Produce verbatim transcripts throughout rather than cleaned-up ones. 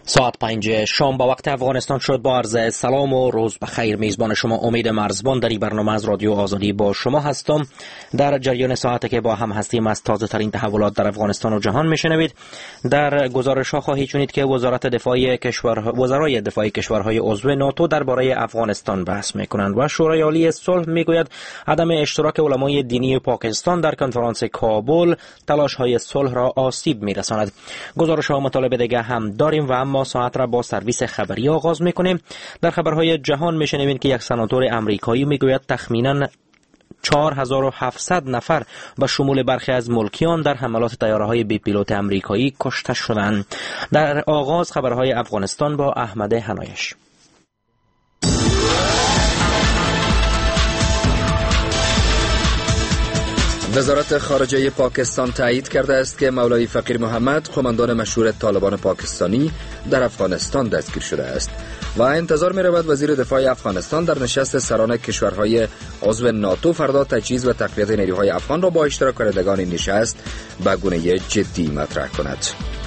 ساعت پنج شام با وقت افغانستان شد. با عرض سلام و روز بخیر، میزبان شما امید مرزبان در این برنامه از رادیو آزادی با شما هستم. در جریان ساعتی که با هم هستیم از تازه ترین تحولات در افغانستان و جهان میشنوید. در گزارش ها خواهید شنید که وزارت دفاع کشور وزرای دفاع کشورهای عضو ناتو درباره افغانستان بحث میکنند و شورای عالی صلح میگوید عدم اشتراک علمای دینی پاکستان در کنفرانس کابل تلاش های صلح را آسیب میرساند. گزارش ها مطالب دیگه هم داریم و اما ساعت را با سرویس خبری آغاز میکنیم. در خبرهای جهان میشنویم که یک سناتور امریکایی میگوید تخمینا چهار هزار و هفتصد نفر به شمول برخی از ملکیان در حملات طیاره‌های بی پیلوت امریکایی کشته شدند. در آغاز خبرهای افغانستان با احمد حنایش. وزارت خارجه پاکستان تایید کرده است که مولوی فقیر محمد، قماندان مشهور طالبان پاکستانی، در افغانستان دستگیر شده است و انتظار می رود وزیر دفاع افغانستان در نشست سران کشورهای عضو ناتو فردا تجهیز و تقویت نیروهای افغان را با اشتراک کنندگان این نشست به گونه جدی مطرح کند.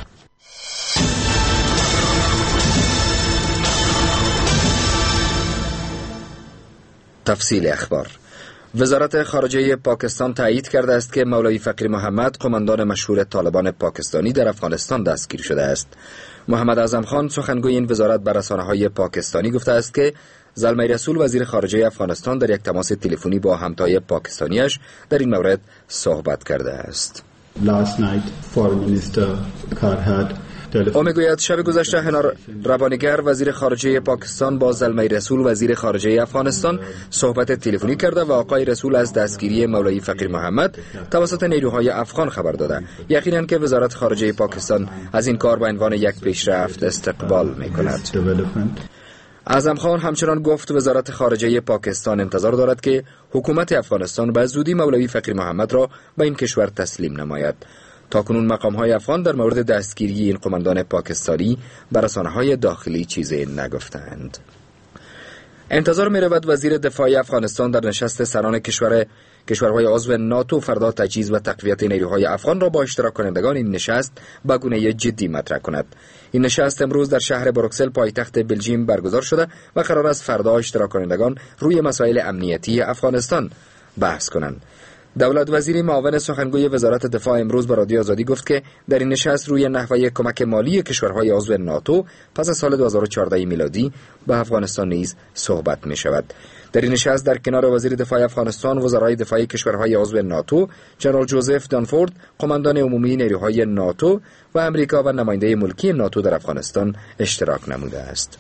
تفصیل اخبار. وزارت خارجه پاکستان تایید کرده است که مولوی فقیر محمد، قماندان مشهور طالبان پاکستانی، در افغانستان دستگیر شده است. محمد اعظم خان، سخنگوی این وزارت، به رسانه‌های پاکستانی گفته است که زلمه رسول، وزیر خارجه افغانستان، در یک تماس تلفنی با همتای پاکستانیش در این مورد صحبت کرده است. Last night, Foreign Minister Karhad او میگوید شب گذشته هنار ربانیگر، وزیر خارجه پاکستان، با زلمه رسول، وزیر خارجه افغانستان، صحبت تلفنی کرده و آقای رسول از دستگیری مولوی فقیر محمد توسط نیروهای افغان خبر داده. یقینا که وزارت خارجه پاکستان از این کار به عنوان یک پیشرفت استقبال میکند. اعظم خان همچنان گفت وزارت خارجه پاکستان انتظار دارد که حکومت افغانستان به زودی مولوی فقیر محمد را به این کشور تسلیم نماید. تاکنون مقام‌های افغان در مورد دستگیری این قماندان پاکستانی به رسانه‌های داخلی چیزی نگفتند. انتظار می‌رود وزیر دفاع افغانستان در نشست سران کشور کشورهای عضو ناتو فردا تجهیز و تقویت نیروهای افغان را با اشتراک کنندگان این نشست به گونه جدی مطرح کند. این نشست امروز در شهر بروکسل، پایتخت بلژیم، برگزار شده و قرار است فردا اشتراک کنندگان روی مسائل امنیتی افغانستان بحث کنند. دولت وزیری معاون سخنگوی وزارت دفاع امروز به رادیو آزادی گفت که در این نشست روی نحوه کمک مالی کشورهای عضو ناتو پس از سال دو هزار و چهارده میلادی به افغانستان نیز صحبت می شود. در این نشست در کنار وزیر دفاع افغانستان، وزرای دفاع کشورهای عضو ناتو، جنرال جوزف دانفورد، قماندان عمومی نیروهای ناتو و امریکا و نماینده ملکی ناتو در افغانستان اشتراک نموده است.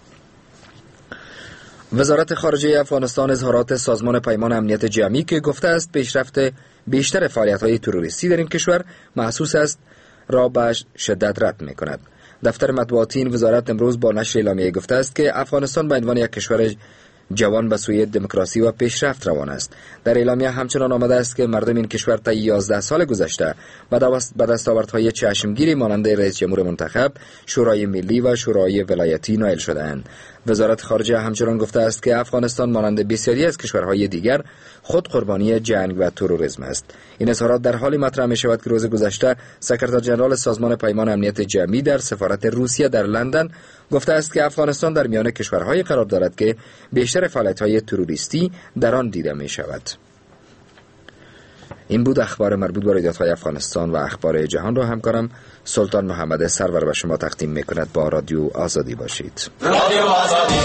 وزارت خارجه افغانستان اظهارات سازمان پیمان امنیت جمعی که گفته است پیشرفت بیشتر فعالیت‌های تروریستی در این کشور محسوس است را به شدت رد می‌کند. دفتر مطبوعاتی این وزارت امروز با نشر اعلامیه گفته است که افغانستان به عنوان یک کشور جوان به سوی دموکراسی و پیشرفت روان است. در اعلامیه همچنان آمده است که مردم این کشور طی یازده سال گذشته به دستاوردهای چشمگیری مانند رئیس جمهور منتخب، شورای ملی و شورای ولایتی نائل شده‌اند. وزارت خارجه همچنان گفته است که افغانستان مانند بسیاری از کشورهای دیگر خود قربانی جنگ و تروریسم است. این اظهارات در حالی مطرح می شود که روز گذشته سکرتر ژنرال سازمان پیمان امنیت جمعی در سفارت روسیه در لندن گفته است که افغانستان در میان کشورهای قرار دارد که بیشتر فعالیت‌های تروریستی در آن دیده می شود. این بود اخبار مربوط به رویدادهای افغانستان و اخبار جهان را همکارم سلطان محمد سرور به شما تقدیم می‌کند. با رادیو آزادی باشید. رادیو آزادی.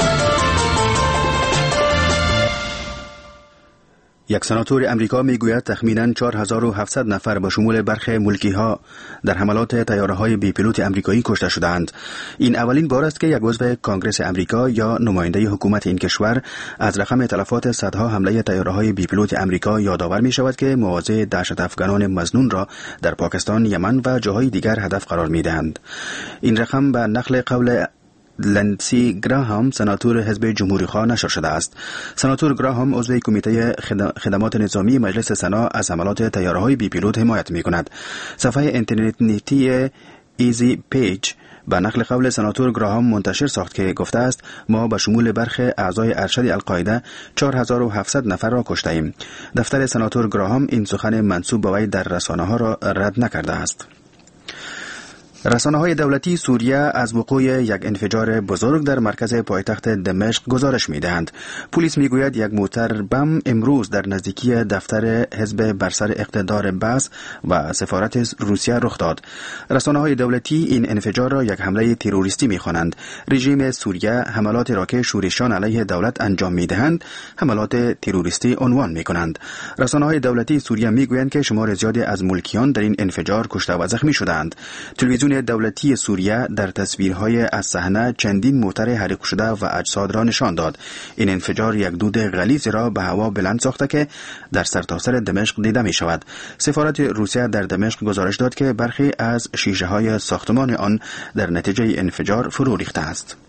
یک سناتور امریکا میگوید تخمینا چهار هزار و هفتصد نفر به شمول برخی ملکی‌ها در حملات طیاره‌های بی پیلوت امریکایی کشته شدند. این اولین بار است که یک عضو کنگره امریکا یا نماینده حکومت این کشور از رقم تلفات صدها حمله طیاره‌های بی پیلوت امریکا یادآور می‌شود که مواضع دهشت افغانان مظنون را در پاکستان، یمن و جاهای دیگر هدف قرار می‌دهند. این رقم به نقل قول لندسی گراهام، سناتور حزب جمهوری خواه نشر شده است. سناتور گراهام عضو کمیته خدمات نظامی مجلس سنا از حملات طیاره‌های بی پیلوت حمایت می‌کند. صفحه اینترنتی ایزی پیج به نقل قول سناتور گراهام منتشر ساخت که گفته است ما به شمول برخی اعضای ارشد القاعده چهار هزار و هفتصد نفر را کشته ایم. دفتر سناتور گراهام این سخن منسوب به وی در رسانه‌ها را رد نکرده است. رسانه‌های دولتی سوریه از وقوع یک انفجار بزرگ در مرکز پایتخت دمشق گزارش می‌دهند. پلیس می‌گوید یک موتر بم امروز در نزدیکی دفتر حزب بر سر اقتدار بعث و سفارت روسیه رخ داد. رسانه‌های دولتی این انفجار را یک حمله تروریستی می‌خوانند. رژیم سوریه حملاتی را که شورشیان علیه دولت انجام می‌دهند حملات تروریستی عنوان می‌کنند. رسانه‌های دولتی سوریه می‌گویند که شمار زیادی از ملکیان در این انفجار کشته و زخمی شدند. تلویزیون دولتی سوریه در تصویرهای از صحنه چندین موتر حریق شده و اجساد را نشان داد. این انفجار یک دود غلیظ را به هوا بلند ساخته که در سرتاسر دمشق دیده می شود. سفارت روسیه در دمشق گزارش داد که برخی از شیشه های ساختمان آن در نتیجه انفجار فرو ریخته است.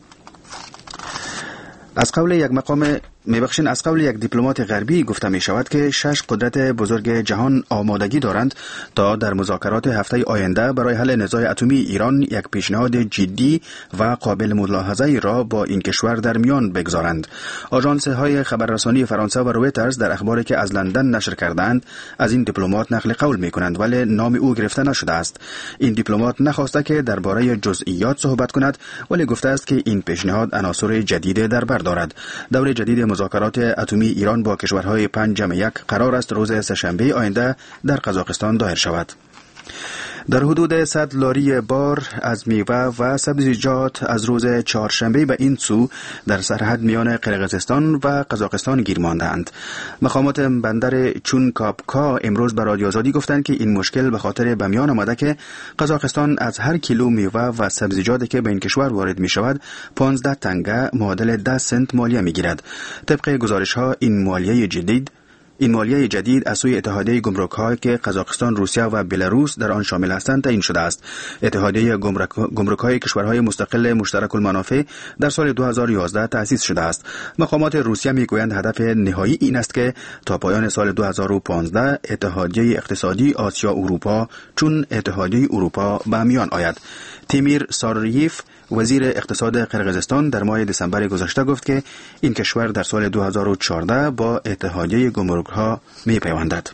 از قول یک مقام میبخشین از قول یک دیپلمات غربی گفته می شود که شش قدرت بزرگ جهان آمادگی دارند تا در مذاکرات هفته آینده برای حل نزاع اتمی ایران یک پیشنهاد جدی و قابل ملاحظه را با این کشور در میان بگذارند. آژانس های خبررسانی فرانسه و رویترز در اخباری که از لندن نشر کردند از این دیپلمات نقل قول می کنند، ولی نام او گرفته نشده است. این دیپلمات نخواسته که درباره جزئیات صحبت کند، ولی گفته است که این پیشنهاد عناصر جدید در بر دارد. دور جدید مذاکرات اتمی ایران با کشورهای پنج جمع یک قرار است روز سه‌شنبه آینده در قزاقستان دایر شود. در حدود صد لاری بار از میوه و سبزیجات از روز چهارشنبه به این سو در سرحد میان قرقیزستان و قزاقستان گیر ماندند. مقامات بندر چونکاپکا امروز به رادیو آزادی گفتند که این مشکل به خاطر به میان آمده که قزاقستان از هر کیلو میوه و سبزیجاتی که به این کشور وارد می شود پانزده تنگه معادل ده سنت مالیه می گیرد. طبق گزارش ها این مالیه جدید این مالیه جدید از سوی اتحادیه گمرک‌ها که قزاقستان، روسیه و بلاروس در آن شامل هستند تعیین شده است. اتحادیه گمرک‌های کشورهای مستقل مشترک المنافع در سال دو هزار و یازده تأسیس شده است. مقامات روسیه می‌گویند هدف نهایی این است که تا پایان سال دو هزار و پانزده اتحادیه اقتصادی آسیا اروپا چون اتحادیه اروپا به میان آید. تیمیر ساریف وزیر اقتصاد قرقیزستان در ماه دسامبر گذشته گفت که این کشور در سال دو هزار و چهارده با اتحادیه گمرک‌ها می‌پیوندد.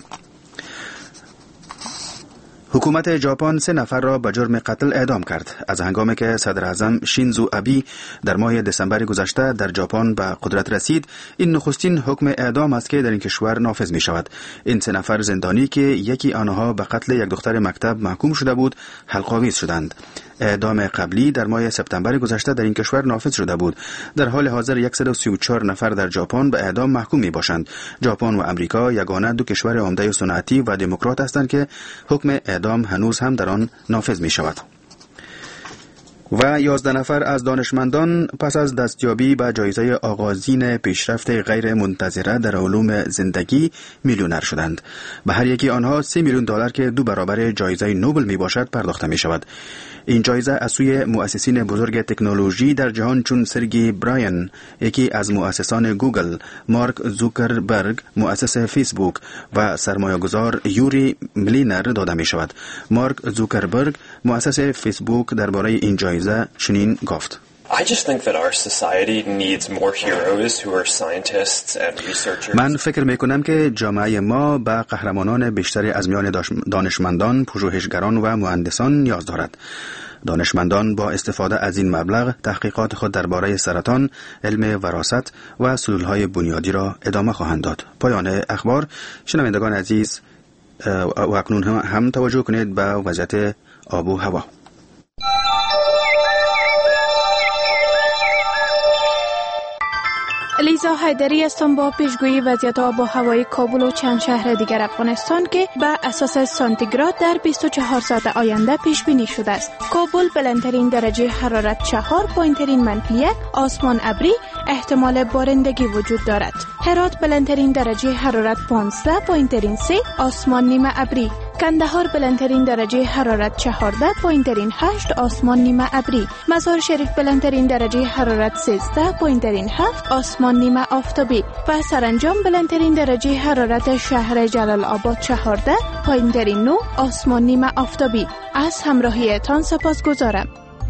حکومت ژاپن سه نفر را به جرم قتل اعدام کرد از هنگامی که صدر اعظم شینزو ابی در ماه دسامبر گذشته در ژاپن به قدرت رسید. این نخستین حکم اعدام است که در این کشور نافذ می شود. این سه نفر زندانی که یکی آنها به قتل یک دختر مکتب محکوم شده بود حلق‌آویز شدند. اعدام قبلی در ماه سپتامبر گذشته در این کشور نافذ شده بود. در حال حاضر صد و سی و چهار نفر در ژاپن به اعدام محکوم می باشند. ژاپن و امریکا یگانه دو کشور عمده صنعتی و دموکرات هستند که حکم اعدام هنوز هم در آن نافذ می شود. و یازده نفر از دانشمندان پس از دستیابی به جایزه آغازین پیشرفت غیر منتظره در علوم زندگی میلیونر شدند. به هر یکی آنها سه میلیون دلار که دو برابر جایزه نوبل می باشد پرداخته می شود. این جایزه از سوی مؤسسین بزرگ تکنولوژی در جهان چون سرگی براین، یکی از مؤسسان گوگل، مارک زوکربرگ، مؤسس فیسبوک و سرمایه‌گذار یوری ملینر داده می شود. مارک زوکربرگ، مؤسس فیسبوک، درباره این جایزه چنین گفت: من فکر می کنم که جامعه ما به قهرمانان بیشتری از میان دانشمندان، پژوهشگران و مهندسان نیاز دارد. دانشمندان با استفاده از این مبلغ تحقیقات خود درباره سرطان، علم وراثت و سلولهای بنیادی را ادامه خواهند داد. پایان اخبار. شنوندگان عزیز، و اکنون هم توجه کنید به وضعیت آب و هوا. لیزا حیدری هستم با پیشگویی وضعیت آب و هوای کابل و چند شهر دیگر افغانستان که به اساس سانتیگراد در بیست و چهار ساعت آینده پیش بینی شده است. کابل بلندترین درجه حرارت چهار، پایینترین منفی یک، آسمان ابری، احتمال بارندگی وجود دارد. هرات بلندترین درجه حرارت پانزده، پایینترین سه، آسمان نیمه ابری. کندهار بلندترین درجه حرارت چهارده، پایینترین هشت، آسمان نیمه ابری. مزار شریف بلندترین درجه حرارت سیزده، پایینترین هفت، آسمان نیمه آفتابی. و سرانجام بلندترین درجه حرارت شهر جلال آباد چهارده، پایینترین نه، آسمان نیمه آفتابی. از همراهیتان سپاسگزارم.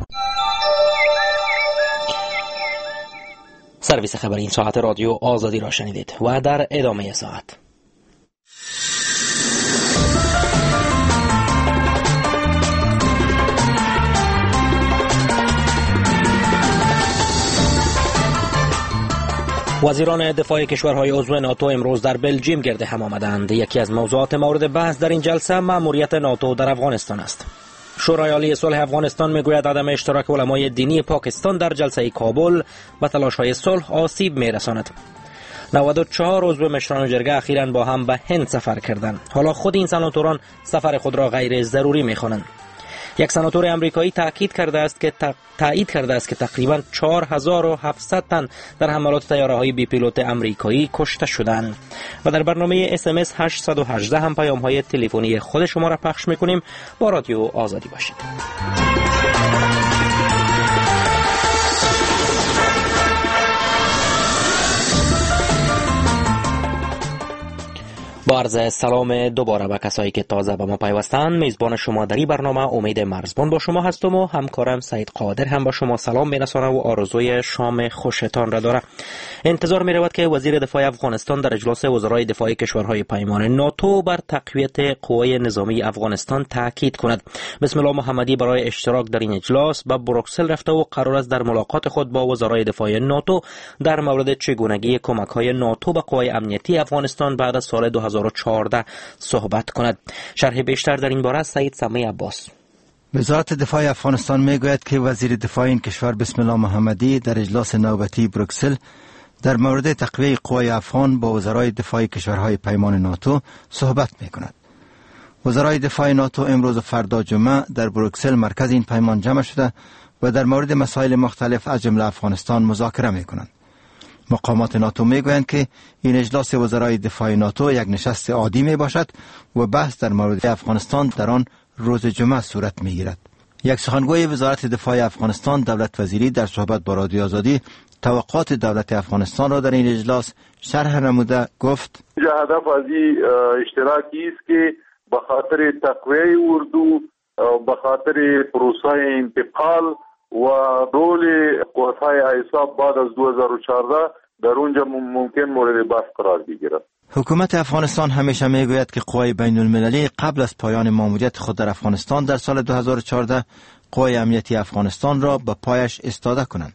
سرویس خبر این ساعت رادیو آزادی را شنیدید و در ادامه ساعت وزیران دفاع کشورهای عضو ناتو امروز در بلژیم گرد هم آمدند. یکی از موضوعات مورد بحث در این جلسه مأموریت ناتو در افغانستان است. شورای عالی صلح افغانستان میگوید عدم اشتراک علمای دینی پاکستان در جلسه کابل به تلاش‌های صلح آسیب میرساند. نود و چهار عضو مشران جرگه اخیراً با هم به هند سفر کردند. حالا خود این سناتوران سفر خود را غیر ضروری می‌خوانند. یک سناتور امریکایی تاکید کرده است که تایید کرده است که تقریباً چهار هزار و هفتصد تن در حملات طیاره‌های بی پیلوت امریکایی کشته شدند. و در برنامه اس ام اس هشتصد و هجده هم پیام‌های تلفنی خود شما را پخش می‌کنیم. با رادیو آزادی باشید. با عرض سلام دوباره به کسایی که تازه به ما پیوستند. میزبان شما در این برنامه امید مرزبان با شما هستم و همکارم سعید قادر هم با شما سلام میرسانه و آرزوی شام خوشتان را داره. انتظار می رود که وزیر دفاع افغانستان در اجلاس وزرای دفاع کشورهای پیمان ناتو بر تقویت قوای نظامی افغانستان تاکید کند. بسم الله محمدی برای اشتراک در این اجلاس به بروکسل رفته و قرار است در ملاقات خود با وزرای دفاع ناتو در مورد چگونگی کمک‌های ناتو به قوای امنیتی افغانستان بعد از سال دو هزار و چهارده صحبت کند. شرح بیشتر در این باره سعید سمی عباس. وزارت دفاع افغانستان میگوید که وزیر دفاع این کشور بسم الله محمدی در اجلاس نوبتی بروکسل در مورد تقویت قوای افغان با وزرای دفاع کشورهای پیمان ناتو صحبت میکند. وزرای دفاع ناتو امروز و فردا جمعه در بروکسل مرکز این پیمان جمع شده و در مورد مسائل مختلف از جمله افغانستان مذاکره میکنند. مقامات ناتو میگویند که این اجلاس وزرای دفاع ناتو یک نشست عادی می باشد و بحث در مورد افغانستان در آن روز جمعه صورت می گیرد. یک سخنگوی وزارت دفاع افغانستان دولت وزیری در صحبت با رادیو آزادی توقعات دولت افغانستان را در این اجلاس شرح نموده گفت: هدف از این اشتراکی است که به خاطر تقویت اردو، به خاطر پروسه انتقال و رول قوت‌های اعصاب بعد از دو هزار و چهارده در اونجا ممکن مورد بحث قرار بگیرد. حکومت افغانستان همیشه میگوید که قوای بین المللی قبل از پایان ماموریت خود در افغانستان در سال دو هزار و چهارده قوای امنیتی افغانستان را به پایش ایستاده کنند.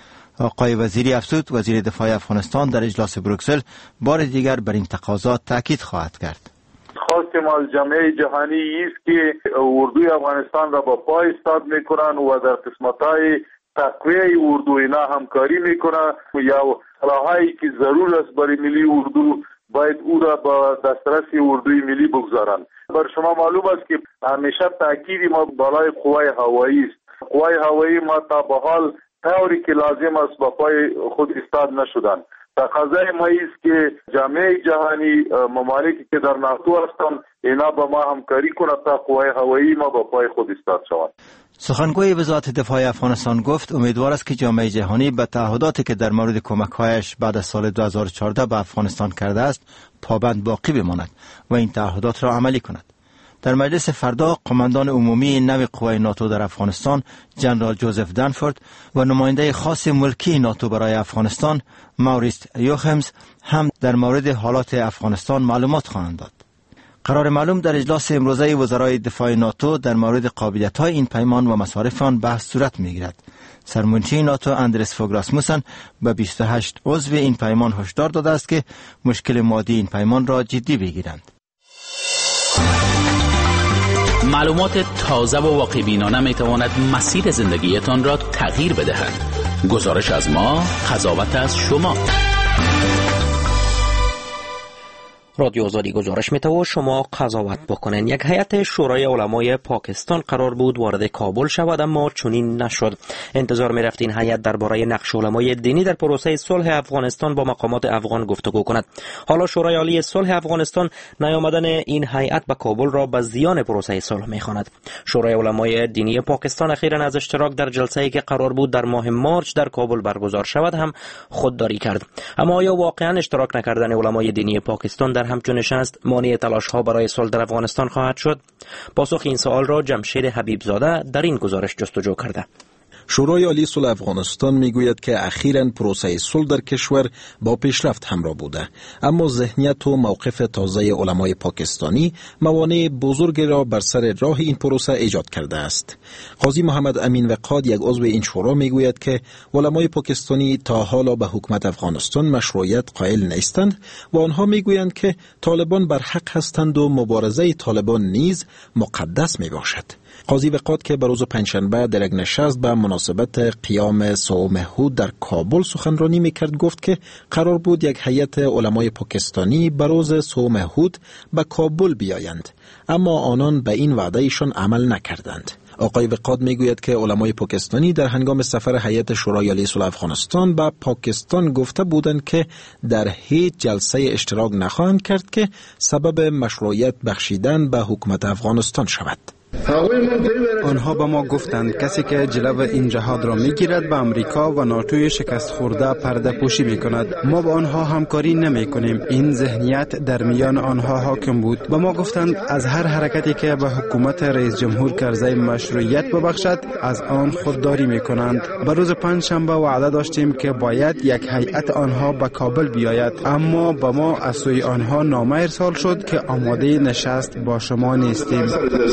آقای وزیری افزود وزیر دفاع افغانستان در اجلاس بروکسل بار دیگر بر این تقاضا تاکید خواهد کرد. خواستیم از جامعه جهانی است که اردوی افغانستان را با پای ایستاد میکنن و در قسمت‌های تقویت اردو اینا همکاری میکنن یا صلاحایی که ضرور است برای ملی اردو باید او را با دسترس اردوی ملی بگذارند. بر شما معلوم است که همیشه تاکید ما بالای قوای هوایی است. قوای هوایی ما تا به حال طوری که لازم است با پای خود ایستاد نشدن. تقاضای ما است که جامعه جهانی ممالکی که در ناتو هستند اینا با ما همکاری کنند تا قوای هوایی ما با پای خود ایستاد شود. سخنگوی وزارت دفاع افغانستان گفت امیدوار است که جامعه جهانی به تعهداتی که در مورد کمک‌هایش بعد از سال دو هزار و چهارده به افغانستان کرده است پابند باقی بماند و این تعهدات را عملی کند. در مجلس فردا قماندان عمومی نوع قوای ناتو در افغانستان جنرال جوزف دنفورد و نماینده خاص ملکی ناتو برای افغانستان موریس یوخمز هم در مورد حالات افغانستان معلومات خواهند داد. قرار معلوم در اجلاس امروزه وزرای دفاع ناتو در مورد قابلیت‌های این پیمان و مصارف آن بحث صورت می‌گیرد. سرمنشی ناتو اندرس فوگ راسموسن به بیست و هشت عضو این پیمان هشدار داده است که مشکل مادی این پیمان را جدی بگیرند. معلومات تازه و واقع‌بینانه می‌تواند مسیر زندگیتان را تغییر بدهد. گزارش از ما، قضاوت از شما. رادیو آزادی گزارش می‌ده و شما قضاوت بکنین. یک هیئت شورای علمای پاکستان قرار بود وارد کابل شود اما چنین نشد. انتظار می‌رفت این هیئت درباره نقش علمای دینی در پروسه صلح افغانستان با مقامات افغان گفتگو کند. حالا شورای عالی صلح افغانستان نیامدن این هیئت به کابل را به زیان پروسه صلح می‌خواند. شورای علمای دینی پاکستان اخیراً از اشتراک در جلسه‌ای که قرار بود در ماه مارچ در کابل برگزار شود هم خودداری کرد. اما آیا واقعاً اشتراک نکردن علمای دینی پاکستان در همچون نشست مانع تلاش‌ها برای صلح در افغانستان خواهد شد؟ پاسخ این سوال را جمشید حبیب زاده در این گزارش جستجو کرده. شورای عالی صلح افغانستان میگوید که اخیراً پروسه صلح در کشور با پیشرفت همراه بوده، اما ذهنیت و موقف تازه علمای پاکستانی موانع بزرگی را بر سر راه این پروسه ایجاد کرده است. قاضی محمد امین وقاد، یک عضو این شورا، میگوید که علمای پاکستانی تا حالا به حکومت افغانستان مشروعیت قائل نیستند و آنها میگویند که طالبان بر حق هستند و مبارزه طالبان نیز مقدس میباشد. قاضی وقاد که به روز پنجشنبه در یک نشست به مناسبت قیام صوم هود در کابل سخنرانی میکرد گفت که قرار بود یک هیئت علمای پاکستانی به روز صوم هود به کابل بیایند، اما آنان به این وعدهشان عمل نکردند. آقای وقاد میگوید که علمای پاکستانی در هنگام سفر هیئت شورای عالی صلح افغانستان به پاکستان گفته بودند که در هیچ جلسه اشتراک نخواهند کرد که سبب مشروعیت بخشیدن به حکومت افغانستان شود. آنها به ما گفتند کسی که جلو این جهاد را میگیرد به امریکا و ناتوی شکست خورده پرده پوشی میکند. ما با آنها همکاری نمی کنیم. این ذهنیت در میان آنها حاکم بود. به ما گفتند از هر حرکتی که به حکومت رئیس جمهور کرزی مشروعیت ببخشد از آن خودداری میکنند. به روز پنجشنبه وعده داشتیم که باید یک هیئت آنها به کابل بیاید، اما به ما از سوی آنها نامه ارسال شد که آماده نشست با شما نیستیم.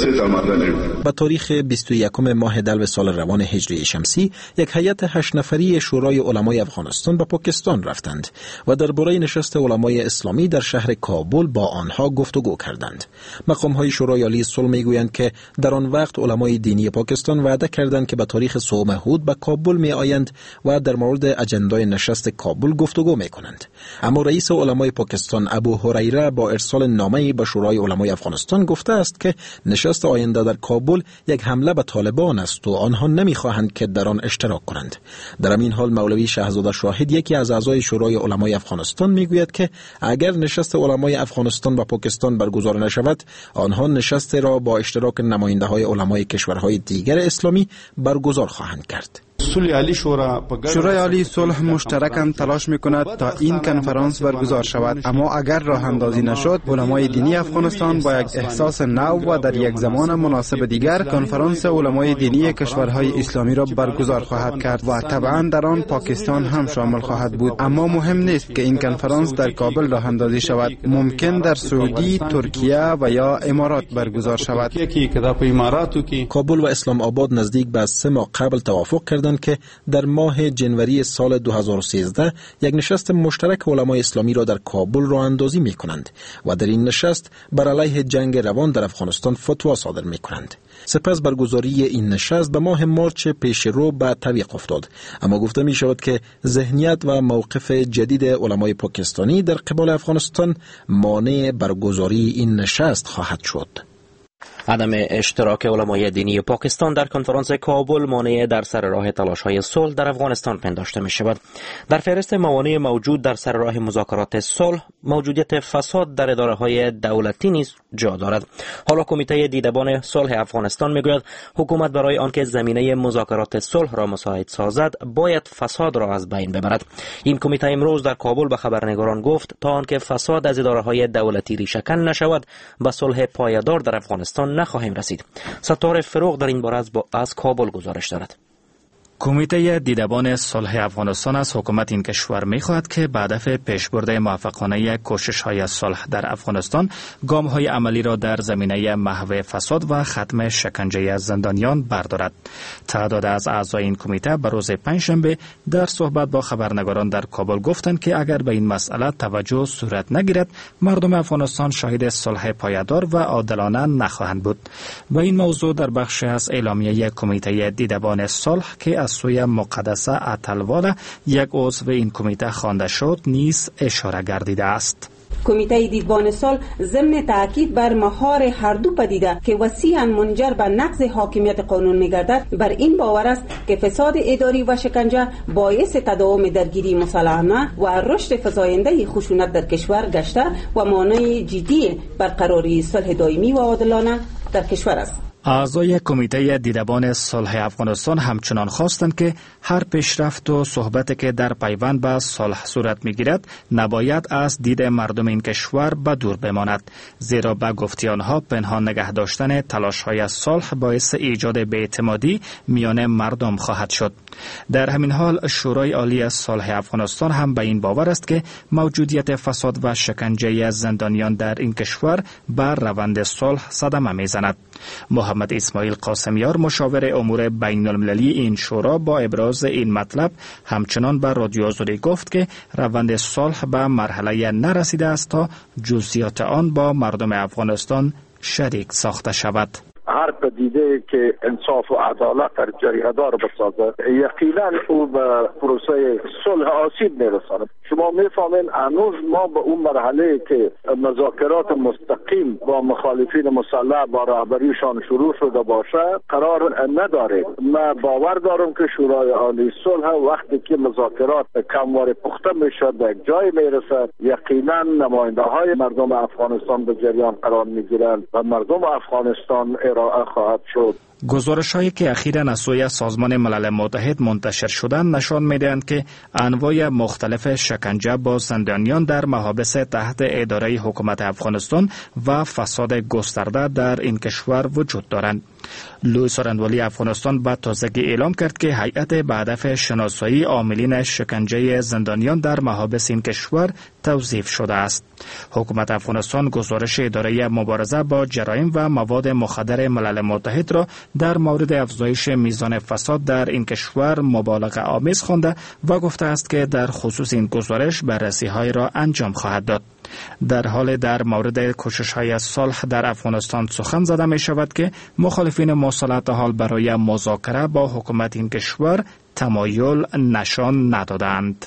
به تاریخ بیست و یکم ماه دلو سال روان هجری شمسی یک هیئت هشت نفری شورای علمای افغانستان به پاکستان رفتند و درباره نشست علمای اسلامی در شهر کابل با آنها گفتگو کردند. مقام‌های شورای عالی صلح میگویند که در آن وقت علمای دینی پاکستان وعده کردند که به تاریخ صوم هود به کابل میآیند و در مورد اجندای نشست کابل گفتگو میکنند. اما رئیس علمای پاکستان ابو هریره با ارسال نامه‌ای به شورای علمای افغانستان گفته است که نشست آینده در کابل یک حمله به طالبان است و آنها نمیخواهند که در آن اشتراک کنند. در این حال مولوی شهزاده شاهد، یکی از اعضای شورای علمای افغانستان، میگوید که اگر نشست علمای افغانستان با پاکستان برگزار نشود، آنها نشست را با اشتراک نماینده‌های علمای کشورهای دیگر اسلامی برگزار خواهند کرد. شورای عالی صلح مشترکاً تلاش میکند تا این کنفرانس برگزار شود، اما اگر راه اندازی نشد، علمای دینی افغانستان با یک احساس نو و در یک زمان مناسب دیگر کنفرانس علمای دینی کشورهای اسلامی را برگزار خواهد کرد و طبعاً در آن پاکستان هم شامل خواهد بود. اما مهم نیست که این کنفرانس در کابل راه اندازی شود، ممکن در سعودی، ترکیه و یا امارات برگزار شود. کابل و اسلام آباد نزدیک به سه ماه قبل توافق کردند که در ماه جنوری سال دو هزار و سیزده یک نشست مشترک علمای اسلامی را در کابل راه اندازی می کنند و در این نشست بر علیه جنگ روان در افغانستان فتوا صادر می کنند. سپس برگزاری این نشست به ماه مارچ پیش رو به تعویق افتاد، اما گفته می شود که ذهنیت و موقف جدید علمای پاکستانی در قبال افغانستان مانع برگزاری این نشست خواهد شد. عدم اشتراک علمای دینی پاکستان در کنفرانس کابل مانع در سر راه تلاش‌های صلح در افغانستان پنداشته می شود. در فهرست موانع موجود در سر راه مذاکرات صلح، موجودیت فساد در اداره‌های دولتی نیز جا دارد. حالا کمیته دیدبان صلح افغانستان میگوید حکومت برای آنکه زمینه مذاکرات صلح را مساعد سازد، باید فساد را از بین ببرد. این کمیته امروز در کابل به خبرنگاران گفت تا آنکه فساد از اداره‌های دولتی ریشه‌کن نشود، به صلح پایدار در افغانستان نخواهیم رسید. ستاره فروغ در این باره از کابل گزارش دارد. کمیته دیدبان صلح افغانستان از حکومت این کشور می‌خواهد که به هدف پیشبرد موفقانه کوشش‌های صلح در افغانستان گام‌های عملی را در زمینه محو فساد و ختم شکنجه زندانیان بردارد. تعداد از اعضای این کمیته به روز پنجشنبه در صحبت با خبرنگاران در کابل گفتند که اگر به این مسئله توجه صورت نگیرد، مردم افغانستان شاهد صلح پایدار و عادلانه نخواهند بود. و این موضوع در بخش از اعلامیه کمیته دیدبان صلح که از سوی مقدسه عطلواله، یک عضو این کمیته خوانده شد، نیز اشاره گردیده است. کمیته دیدبان صلح ضمن تاکید بر مهار هر دو پدیده که وسیعاً منجر به نقض حاکمیت قانون می‌گردد، بر این باور است که فساد اداری و شکنجه باعث تداوم درگیری مسلحانه و رشد فزاینده خشونت در کشور گشته و مانع جدی برقراری صلح دائمی و عادلانه در کشور است. اعضای کمیته دیدبان صلح افغانستان همچنان خواستند که هر پیشرفت و صحبتی که در پیوند به صلح صورت میگیرد نباید از دید مردم این کشور به دور بماند، زیرا به گفته آنها پنهان نگه داشتن تلاش‌های صلح باعث ایجاد بی‌اعتمادی میان مردم خواهد شد. در همین حال شورای عالی صلح افغانستان هم به این باور است که موجودیت فساد و شکنجه زندانیان در این کشور بر روند صلح صدمه میزند. محمد اسماعیل قاسمیار مشاور امور بین المللی این شورا با ابراز این مطلب همچنان به رادیو آزادی گفت که روند صلح به مرحله نرسیده است تا جزئیات آن با مردم افغانستان شریک ساخته شود. هر پدیده که انصاف و عدالت در جریان‌دار بسازد یقینا او به پروسه صلح آسیب میرساند. شما میفهمین هنوز ما به اون مرحله که مذاکرات مستقیم با مخالفین مسلح با رهبریشان شروع شده باشه قرار نداریم. من باور دارم که شورای عالی صلح وقتی که مذاکرات کموار پخته میشد به جای میرسد یقینا نماینده های مردم افغانستان به جریان قرار میگیرند و مردم افغانستان ارائه خواهد شد. گزارش هایی که اخیراً از سوی سازمان ملل متحد منتشر شدند نشان می‌دهند که انواع مختلف شکنجه با زندانیان در محابس تحت اداره حکومت افغانستان و فساد گسترده در این کشور وجود دارند. لوی سارندوالی افغانستان به تازگی اعلام کرد که هیئت به هدف شناسایی عاملین شکنجه زندانیان در محابس این کشور توظیف شده است. حکومت افغانستان گزارش اداره مبارزه با جرایم و مواد مخدر ملل متحد را در مورد افزایش میزان فساد در این کشور مبالغه آمیز خوانده و گفته است که در خصوص این گزارش بررسی‌های را انجام خواهد داد. در حال در مورد کوشش‌های صلح در افغانستان سخن زده می شود که مخالفین مصالحه تا حال برای مذاکره با حکومت این کشور تمایل نشان ندادند.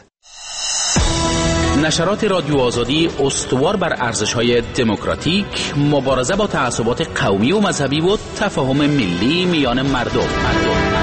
نشرات رادیو آزادی استوار بر ارزش‌های دموکراتیک، مبارزه با تعصبات قومی و مذهبی و تفاهم ملی میان مردم. مردم.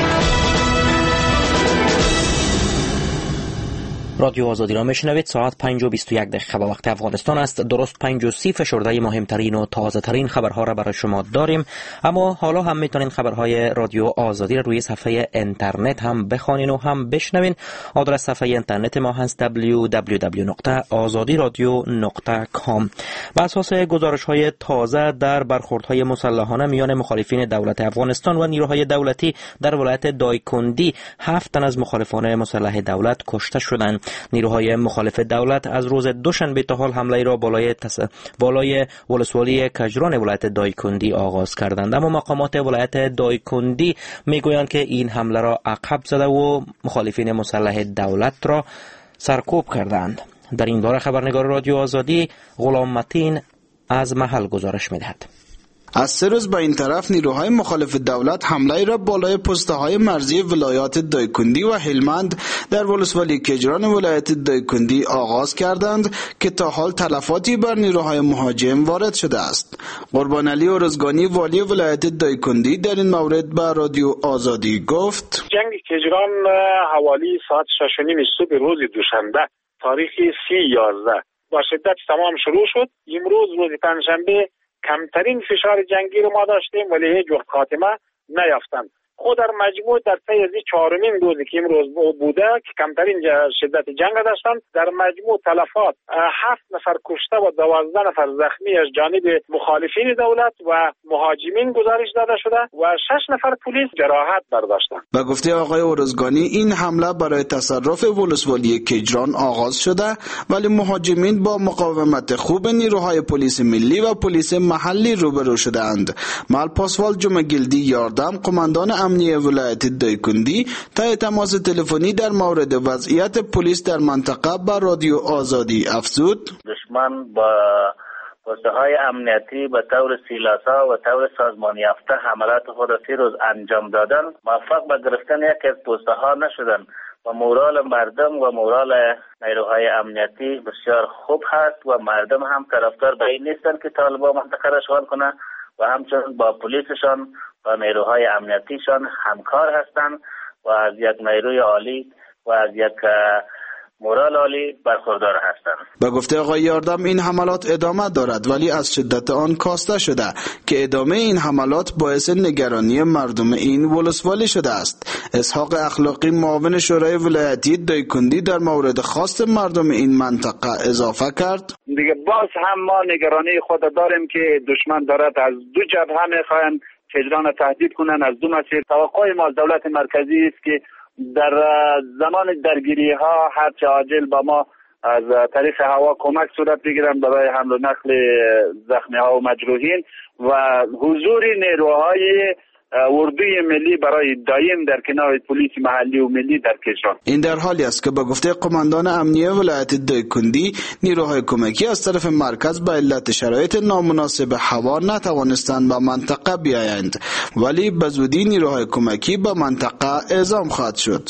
رادیو آزادی را میشنوید. ساعت پنج و بیست و یک دقیقه به وقت افغانستان است. درست پنج و سی فشرده مهمترین و تازه ترین خبرها را برای شما داریم، اما حالا هم میتونین خبرهای رادیو آزادی را روی صفحه اینترنت هم بخوانین و هم بشنوین. آدرس صفحه اینترنت ما هست دبلیو دبلیو دبلیو نقطه آزادی رادیو نقطه کام. بر اساس گزارش‌های تازه در برخوردهای مسلحانه میان مخالفین دولت افغانستان و نیروهای دولتی در ولایت دایکندی هفت تن از مخالفان مسلح دولت کشته شدند. نیروهای مخالف دولت از روز دوشنبه تا حال حمله را بالای تس... بالای ولسوالی کجران ولایت دایکندی آغاز کردند، اما مقامات ولایت دایکندی میگویند که این حمله را عقب زده و مخالفین مسلح دولت را سرکوب کردند. در این باره خبرنگار رادیو آزادی غلام متین از محل گزارش میدهد. از سه روز به این طرف نیروهای مخالف دولت حمله را بالای پست‌های مرزی ولایات دایکندی و هلمند در ولسوالی کجران ولایت دایکندی آغاز کردند که تا حال تلفاتی بر نیروهای مهاجم وارد شده است. قربان علی ارزگانی والی ولایت دایکندی در این مورد به رادیو آزادی گفت: جنگ کجران حوالی ساعت شش و نیم صبح روز دوشنبه تاریخ سی یازده با شدت تمام شروع شد. امروز روز پنجشنبه کمترین فشار جنگی رو ما داشتیم ولی هیچ وقت خاتمه نیافتند. خود در مجموع در طی از چهارمین روزی که امروز بوده که کمترین شدت جنگ داشتند، در مجموع تلفات هفت نفر کشته و دوازده نفر زخمی از جانب مخالفین دولت و مهاجمین گزارش داده شده و شش نفر پلیس جراحت برداشتند. به گفته آقای ارزگانی این حمله برای تصرف ولسوالی کجران آغاز شده ولی مهاجمین با مقاومت خوب نیروهای پلیس ملی و پلیس محلی روبرو شدند. مال پاسوال جمعگلدی یاردم قماندان امنیه ولایت دایکندی تا تماس تلفنی در مورد وضعیت پلیس در منطقه با رادیو آزادی افزود: دشمن با پسته های امنیتی به طور سیلاسا و طور سازمانی یافته حملات خود را سی روز انجام دادن، موفق به گرفتن یکی از پسته ها نشدن و مورال مردم و مورال نیروهای امنیتی بسیار خوب هست و مردم هم طرفدار به این نیستن که طالبان منطقه را اشغال کنه و همچنین با پلیسشان و نیروهای امنیتیشان همکار هستند و از یک نیروی عالی و از یک مورال عالی برخوردار هستند. به گفته آقای یاردم این حملات ادامه دارد ولی از شدت آن کاسته شده که ادامه این حملات باعث نگرانی مردم این ولسوالی شده است. اسحاق اخلاقی معاون شورای ولایتی دایکندی در مورد خواست مردم این منطقه اضافه کرد: دیگه باز هم ما نگرانی خود داریم که دشمن دارد از دو جبهه میخواهند کجران تهدید کنند از دو مسیر. توقع ما از دولت مرکزی است که در زمان درگیری ها هرچه عاجل با ما از طریق هوا کمک صورت بگیرن برای حمل و نقل زخمی ها و مجروحین و حضور نیروهای اردوی ملی برای دایم در کنار پلیس محلی و ملی در کشور. این در حالی است که به گفته قماندان امنیه ولایت دایکندی نیروهای کمکی از طرف مرکز به علت شرایط نامناسب هوا نتوانستند به منطقه بیایند ولی به زودی نیروهای کمکی به منطقه اعزام خواهد شد.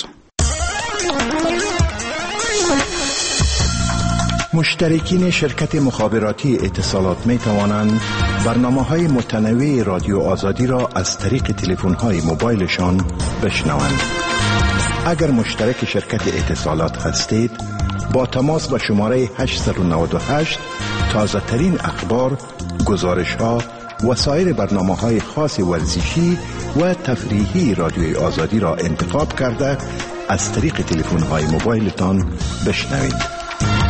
مشترکین شرکت مخابراتی اتصالات می توانند برنامه‌های متنوع رادیو آزادی را از طریق تلفن‌های موبایلشان بشنوند. اگر مشترک شرکت اتصالات هستید، با تماس با شماره هشت نه هشت تازه ترین اخبار، گزارش‌ها و سایر برنامه‌های خاص ورزشی و تفریحی رادیوی آزادی را انتخاب کرده از طریق تلفن‌های موبایلتان بشنوید.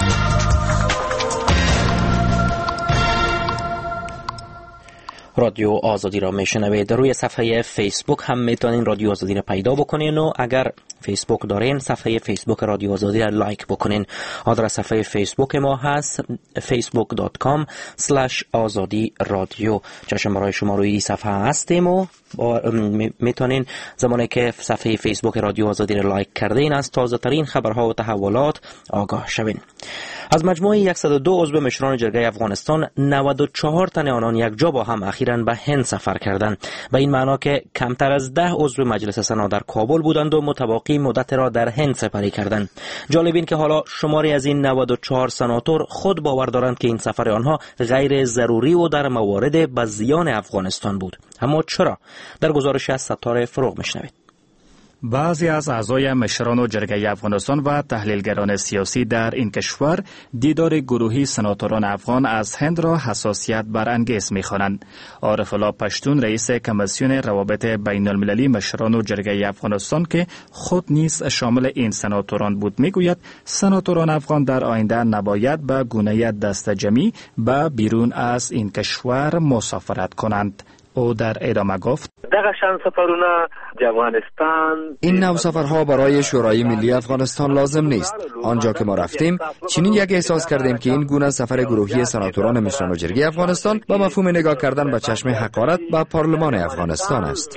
رادیو آزادی را میشنوید. روی صفحه فیسبوک هم میتونین رادیو آزادی را پیدا بکنین و اگر فیسبوک دارین صفحه فیسبوک رادیو آزادی را لایک بکنین. آدرس صفحه فیسبوک ما هست فیسبوک دات کام اسلش آزادی رادیو. چشم برای شما روی صفحه هستیم و میتونین زمانی که صفحه فیسبوک رادیو آزادی را لایک کردین از تازه ترین خبرها و تحولات آگاه شوین. از مجموع صد و دو عضو مشران جرگه افغانستان نود و چهار تن آنان یک جا با هم اخیراً به هند سفر کردند. به این معنا که کمتر از ده عضو مجلس سنا در کابل بودند و متباقی مدت را در هند سپری کردند. جالب این که حالا شماری از این نود و چهار سناتور خود باور دارند که این سفر آنها غیر ضروری و در موارد به زیان افغانستان بود. اما چرا؟ در گزارش از ستاره فروغ میشنوید. بعضی از اعضای مشران و جرگه افغانستان و تحلیلگران سیاسی در این کشور دیدار گروهی سناتوران افغان از هند را حساسیت برانگیز می‌خوانند. عارف الله پشتون رئیس کمیسیون روابط بین المللی مشران و جرگه افغانستان که خود نیز شامل این سناتوران بود میگوید سناتوران افغان در آینده نباید به گونه دست جمعی به بیرون از این کشور مسافرت کنند. او در ادامه گفت دغه شان سفرونه د افغانستان این نوع سفرها برای شورای ملی افغانستان لازم نیست. آنجا که ما رفتیم چنین یک احساس کردیم که این گونه سفر گروهی سناتوران مشران و جرگه افغانستان با مفهوم نگاه کردن به چشم حقارت به پارلمان افغانستان است.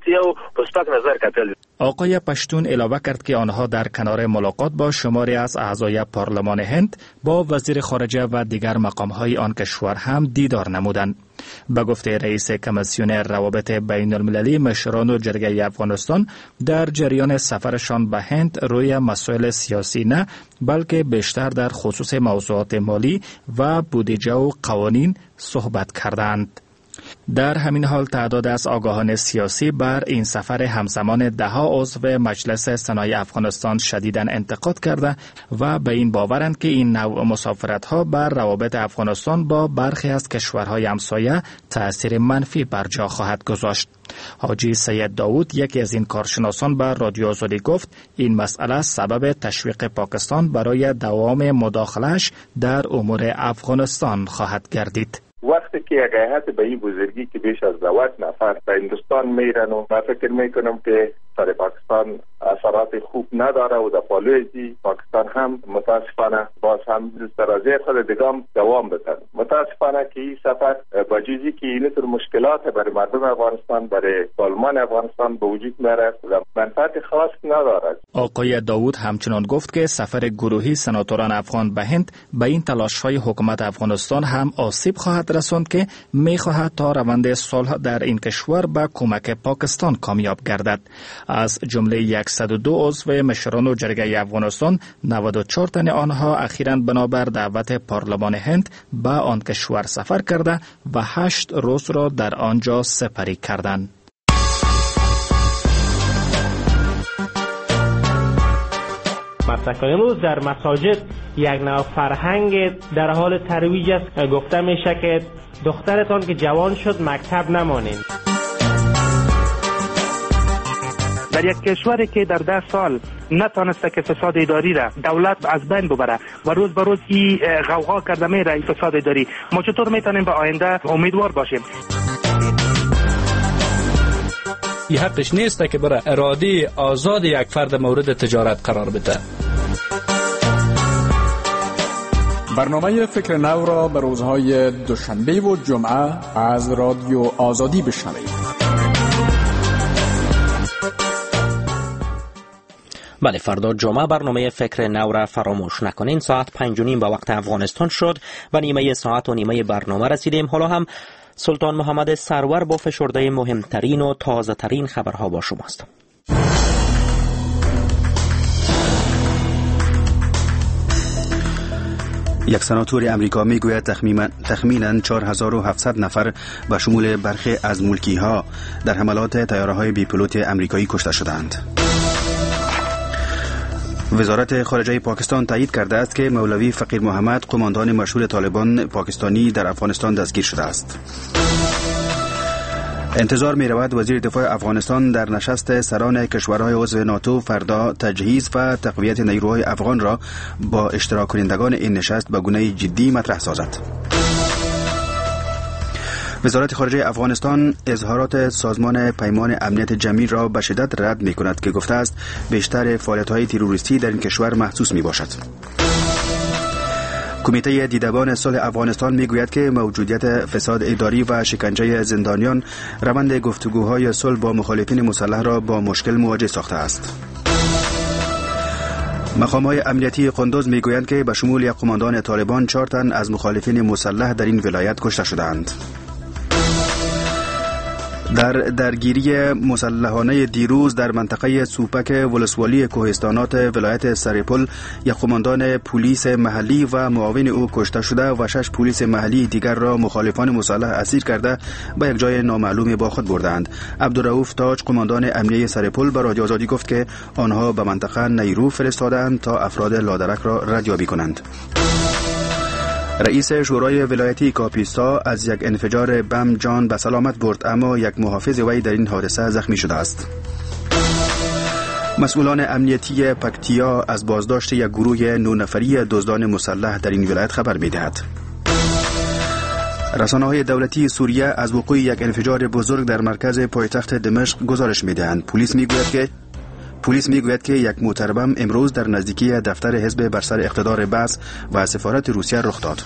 آقای پشتون علاوه کرد که آنها در کنار ملاقات با شماری از اعضای پارلمان هند با وزیر خارجه و دیگر مقام‌های آن کشور هم دیدار نمودند. به گفته رئیس کمیسیون روابط بین المللی مشران و جرگه افغانستان در جریان سفرشان به هند روی مسائل سیاسی نه بلکه بیشتر در خصوص موضوعات مالی و بودجه و قوانین صحبت کردند. در همین حال تعداد از آگاهان سیاسی بر این سفر همزمان ده ها عضو مجلس سنای افغانستان شدیداً انتقاد کرده و به این باورند که این نوع مسافرت ها بر روابط افغانستان با برخی از کشورهای همسایه تأثیر منفی بر جا خواهد گذاشت. حاجی سید داود یکی از این کارشناسان به رادیو آزادی گفت این مسئله سبب تشویق پاکستان برای دوام مداخله‌اش در امور افغانستان خواهد گردید. وقتی که یک هیئت به این بزرگی که بیش از دوت نفر به هندوستان میرن و من فکر میکنم که سر پاکستان اثرات خوب نداره و در پالویزی پاکستان هم متاسفانه باز هم درازی خود دگام دوام بده. متاسفانه که این سفر با جزی که این طور مشکلات برای مردم افغانستان برای پارلمان افغانستان به وجود میاره و منفعت خاص نداره. آقای داود همچنان گفت که سفر گروهی سناتوران افغان به هند به این تلاش‌های حکومت افغانستان هم آسیب خواهد رساند که می‌خواهد تا روند صلح در این کشور به کمک پاکستان کامیاب گردد. از جمله صد و دو عضو مشران و جرگه افغانستان نود و چهار تن آنها اخیراً بنابر دعوت پارلمان هند به آن کشور سفر کرده و هشت روز را در آنجا سپری کردند. مطرح کنیم. امروز در مساجد یک نوع فرهنگ در حال ترویج است. گفته میشه که دخترتان که جوان شد مکتب نمانین. در یک کشوری که در ده سال نتانسته که فساد اداری را دولت از بین ببره و روز به روز این غوغا کرده میره این فساد اداری، ما چطور میتونیم به آینده امیدوار باشیم؟ این حقش نیست که برای اراده آزاد یک فرد مورد تجارت قرار بده. برنامه فکر نو را به روزهای دوشنبه و جمعه از رادیو آزادی بشنوید. بله، فردا جمعه برنامه فکر نو را فراموش نکنین. ساعت پنج و نیم به وقت افغانستان شد و نیمه ساعت و نیمه برنامه رسیدیم. حالا هم سلطان محمد سرور با فشرده مهمترین و تازه ترین خبرها با شماست. یک سناتور امریکا میگوید تخمینا چهار هزار و هفتصد نفر به شمول برخی از ملکی ها در حملات طیاره‌های بی پیلوت امریکایی کشته شدند. وزارت خارجه پاکستان تایید کرده است که مولوی فقیر محمد، قماندان مشهور طالبان پاکستانی، در افغانستان دستگیر شده است. انتظار می رود وزیر دفاع افغانستان در نشست سران کشورهای عضو ناتو فردا تجهیز و تقویت نیروهای افغان را با اشتراک کنندگان این نشست به گونه جدی مطرح سازد. وزارت خارجه افغانستان اظهارات سازمان پیمان امنیت جمعی را به شدت رد می کند که گفته است بیشتر فعالیت‌های تروریستی در این کشور محسوس می باشد. کمیته دیدبان صلح افغانستان می گوید که موجودیت فساد اداری و شکنجه زندانیان روند گفتگوهای صلح با مخالفین مسلح را با مشکل مواجه ساخته است. مقام‌های امنیتی قندوز می گویند که به شمول یک قماندان طالبان چهار تن از مخالفین مسلح در این ولایت کشته شدند. در درگیری مسلحانه دیروز در منطقه سوپک ولسوالی کوهستانات ولایت سرپل، یک قماندان پلیس محلی و معاون او کشته شده و شش پلیس محلی دیگر را مخالفان مسلح اسیر کرده به یک جای نامعلوم با خود بردند. عبدالرؤوف تاج، قماندان امنیه سرپل، به رادیو آزادی گفت که آنها به منطقه نیرو فرستادند تا افراد لادرک را ردیابی کنند. رئیس شورای ولایتی کاپیستا از یک انفجار بم جان به سلامت برد، اما یک محافظ وی در این حادثه زخمی شده است. مسئولان امنیتی پکتیا از بازداشت یک گروه نه نفری دزدان مسلح در این ولایت خبر می‌دهد. رسانه‌های دولتی سوریه از وقوع یک انفجار بزرگ در مرکز پایتخت دمشق گزارش می‌دهند. پلیس می‌گوید که پلیس میگوید که یک موتر بم امروز در نزدیکی دفتر حزب بر سر اقتدار بعث و سفارت روسیه رخ داد.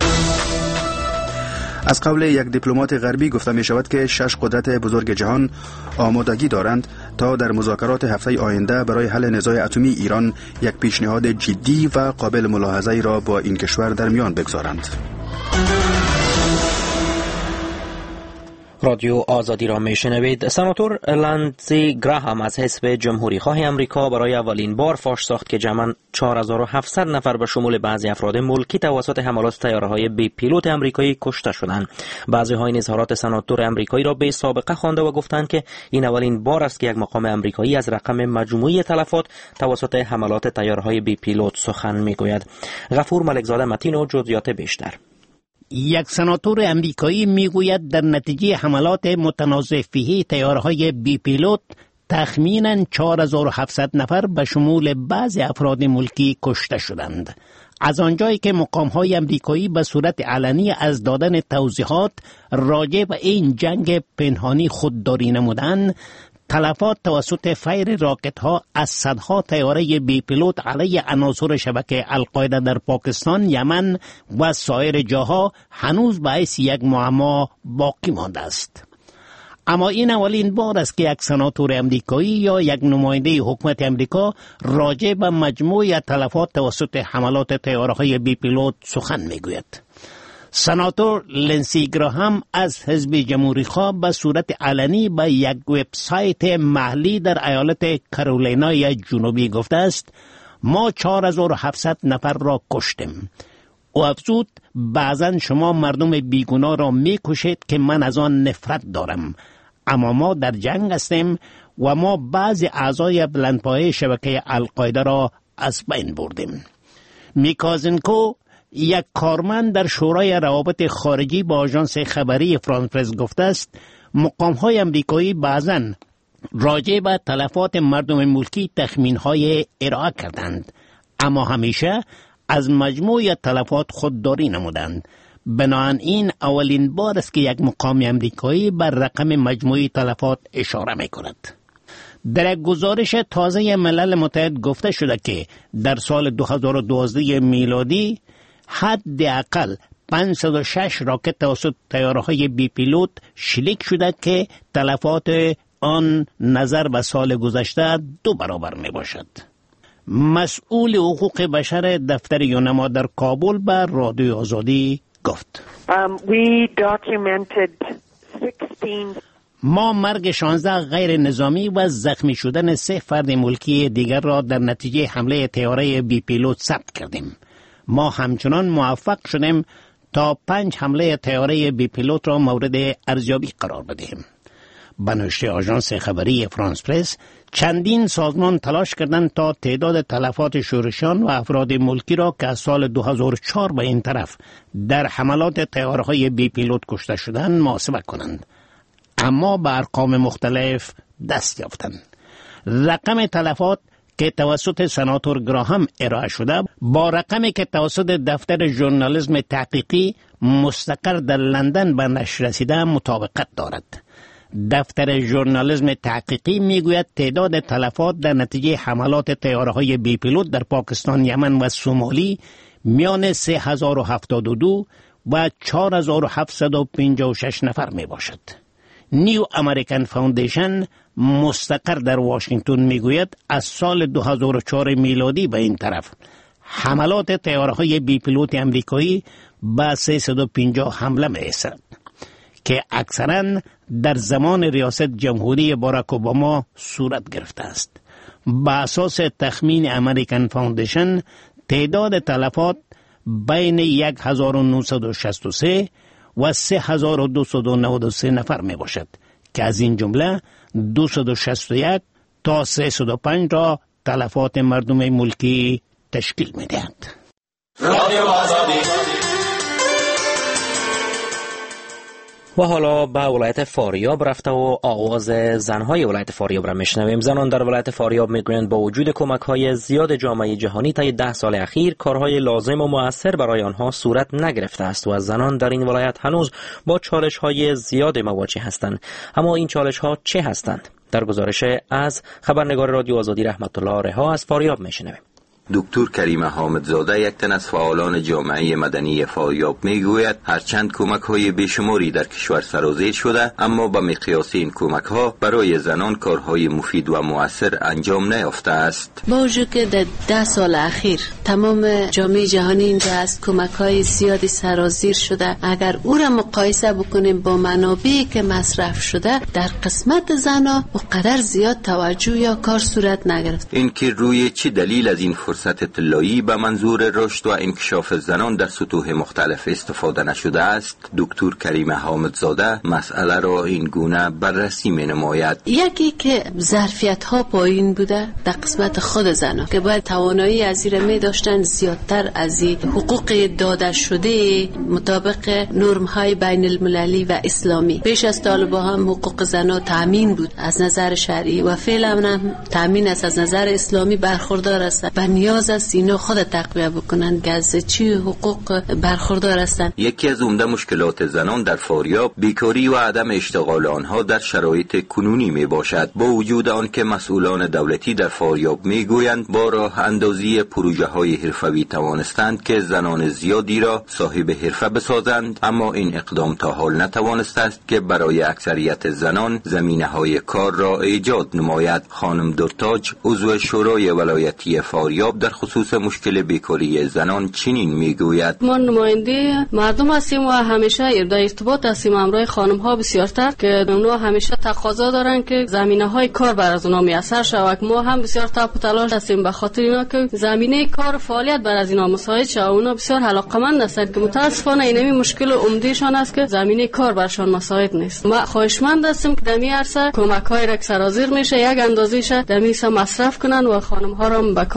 از قول یک دیپلمات غربی گفته می شود که شش قدرت بزرگ جهان آمادگی دارند تا در مذاکرات هفته آینده برای حل نزاع اتمی ایران یک پیشنهاد جدی و قابل ملاحظه‌ای را با این کشور در میان بگذارند. رادیو آزادی را میشنوید. سناتور لندزی گراهام از حزب جمهوری خواه امریکا برای اولین بار فاش ساخت که جمعاً چهار هزار و هفتصد نفر به شمول بعضی افراد ملکی توسط حملات طیاره‌های بی پیلوت امریکایی کشته شدند. بعضی‌ها این اظهارات سناتور امریکایی را بی سابقه خوانده و گفتند که این اولین بار است که یک مقام امریکایی از رقم مجموعی تلفات توسط حملات طیاره‌های بی پیلوت سخن میگوید. غفور ملکزاده متین و جزئیات بیشتر. یک سناتور امریکایی میگوید در نتیجه حملات متنازع فیه طیاره‌های بی پیلوت تخمیناً چهار هزار و هفتصد نفر به شمول بعضی افراد ملکی کشته شدند. از آنجایی که مقام‌های امریکایی به صورت علنی از دادن توضیحات راجع به این جنگ پنهانی خودداری نمودند، تلفات توسط فیر راکت‌ها از صدها طیاره بی پیلوت علیه عناصر شبکه القاعده در پاکستان، یمن و سایر جاها هنوز باعث یک معما باقی مانده است. اما این اولین بار است که یک سناتور امریکایی یا یک نماینده حکومت امریکا راجع به مجموع تلفات توسط حملات طیاره‌های بی پیلوت سخن میگوید. سناتور لندزی گراهام از حزب جمهوری خواه به صورت علنی به یک وبسایت محلی در ایالت کارولینای جنوبی گفته است ما چهار هزار و هفتصد نفر را کشتیم. او افزود بعضا شما مردم بیگناه را می کشید که من از آن نفرت دارم، اما ما در جنگ هستیم و ما بعضی اعضای بلندپایه شبکه القاعده را از بین بردیم. میکازنکو، یک کارمند در شورای روابط خارجی با آژانس خبری فرانس پرس گفته است مقام‌های امریکایی بعضاً راجع به تلفات مردم ملکی تخمین‌های ارائه کردند، اما همیشه از مجموع تلفات خودداری نمودند. بنابراین اولین بار است که یک مقام امریکایی بر رقم مجموعی تلفات اشاره می‌کند. در یک گزارش تازه ملل متحد گفته شده که در سال دو هزار و دوازده میلادی حداقل پانصد و شش راکت توسط طیاره‌های بی پیلوت شلیک شده که تلفات آن نظر به سال گذشته دو برابر می باشد. مسئول حقوق بشر دفتر یونما در کابل بر رادیو آزادی گفت um, we documented sixteen ما مرگ شانزده غیر نظامی و زخمی شدن سه فرد ملکی دیگر را در نتیجه حمله طیاره بی پیلوت ثبت کردیم. ما همچنان موفق شدیم تا پنج حمله طیاره بی پیلوت را مورد ارزیابی قرار بدهیم. به نشر آژانس خبری فرانس پرس، چندین سازمان تلاش کردند تا تعداد تلفات شورشیان و افراد ملکی را که از سال دو هزار و چهار به این طرف در حملات طیاره‌های بی پیلوت کشته شدند محاسبه کنند، اما به ارقام مختلف دست یافتند. رقم تلفات که توسط سناتور گراهام ارائه شده با رقمی که توسط دفتر ژورنالیسم تحقیقی مستقر در لندن به نشر رسیده مطابقت دارد. دفتر ژورنالیسم تحقیقی میگوید تعداد تلفات در نتیجه حملات طیاره‌های بی پیلوت در پاکستان، یمن و سومالی میان سه هزار و هفتاد و دو و چهار هزار و هفتصد و پنجاه و شش نفر می باشد. نیو امریکن فاوندیشن مستقر در واشنگتن میگوید از سال دو هزار و چهار میلادی به این طرف حملات طیاره‌های بی پیلوت امریکایی به سیصد و پنجاه حمله می‌رسد که اکثراً در زمان ریاست جمهوری باراک اوباما صورت گرفته است. به اساس تخمین امریکن فاوندیشن تعداد تلفات بین هزار و نهصد و شصت و سه و سه هزار و دویست و نود و سه نفر می باشد که از این جمله دویست و شصت و یک تا سیصد و پنج را تلفات مردم ملکی تشکیل می دهند. و حالا به ولایت فاریاب رفته و آواز زنهای ولایت فاریاب را میشنویم. زنان در ولایت فاریاب میگویند با وجود کمک‌های زیاد جامعه جهانی طی ده سال اخیر کارهای لازم و مؤثر برای آنها صورت نگرفته است و زنان در این ولایت هنوز با چالش‌های زیاد مواجه هستند. اما این چالش‌ها چه هستند؟ در گزارش از خبرنگار رادیو آزادی رحمت الله رها از فاریاب میشنویم. دکتر کریم حامدزاده، یک تن از فعالان جامعه مدنی فاریاب، میگوید هرچند کمک‌های بیشماری در کشور سرازیر شده، اما به مقیاس این کمک‌ها برای زنان کارهای مفید و مؤثر انجام نیافته است. با وجود که در ده سال اخیر تمام جامعه جهانی اینجا از کمک‌های زیادی سرازیر شده، اگر او را مقایسه بکنیم با منابعی که مصرف شده، در قسمت زنان اونقدر زیاد توجه یا کار صورت نگرفت. این که روی چه دلیل از این فرصت طلایی به منظور رشد و انکشاف زنان در سطوح مختلف استفاده نشده است، دکتر کریم حامدزاده مسئله را این گونه بررسی می نماید. یکی که ظرفیت ها پایین بوده در قسمت خود زنان که باید توانایی از این می داشتن زیادتر از این حقوق داده شده مطابق نرم های بین المللی و اسلامی. پیش از طالبان هم حقوق زنان تامین بود از نظر شرعی و فعلا هم تامین است از نظر اسلامی برخوردار است. نیاز است اینا خود تقویه بکنند که از چی حقوق برخوردار هستند. یکی از عمده مشکلات زنان در فاریاب بیکاری و عدم اشتغال آنها در شرایط کنونی می باشد. با وجود آن که مسئولان دولتی در فاریاب می گویند با راه اندازی پروژه های حرفوی توانستند که زنان زیادی را صاحب حرفه بسازند، اما این اقدام تا حال نتوانسته است که برای اکثریت زنان زمینه های کار را ایجاد نماید. خانم دورتاج، عضو شورای ولایتی فاریاب، در خصوص مشکل بیکاری زنان چنین میگوید: ما نماینده مردم هستیم و همیشه در ارتباط هستیم همراه خانم ها بسیارتر که اونها همیشه تقاضا دارن که زمینه های کار بر از اونها میسر شود. ما هم بسیار تاپ و تلاش هستیم به خاطر اینا که زمینه کار فعالیت بر از اینا مساعد شود. اونا بسیار علاقمند هستند که متاسفانه اینمی مشکل عمدهشان است که زمینه کار برشان مساعد نیست. ما خواهشمند هستیم که در این عرصه کمک های را سرازیر میشه یک اندازه‌اش در میسه مصرف کنن و خانم ها را به کار انداخت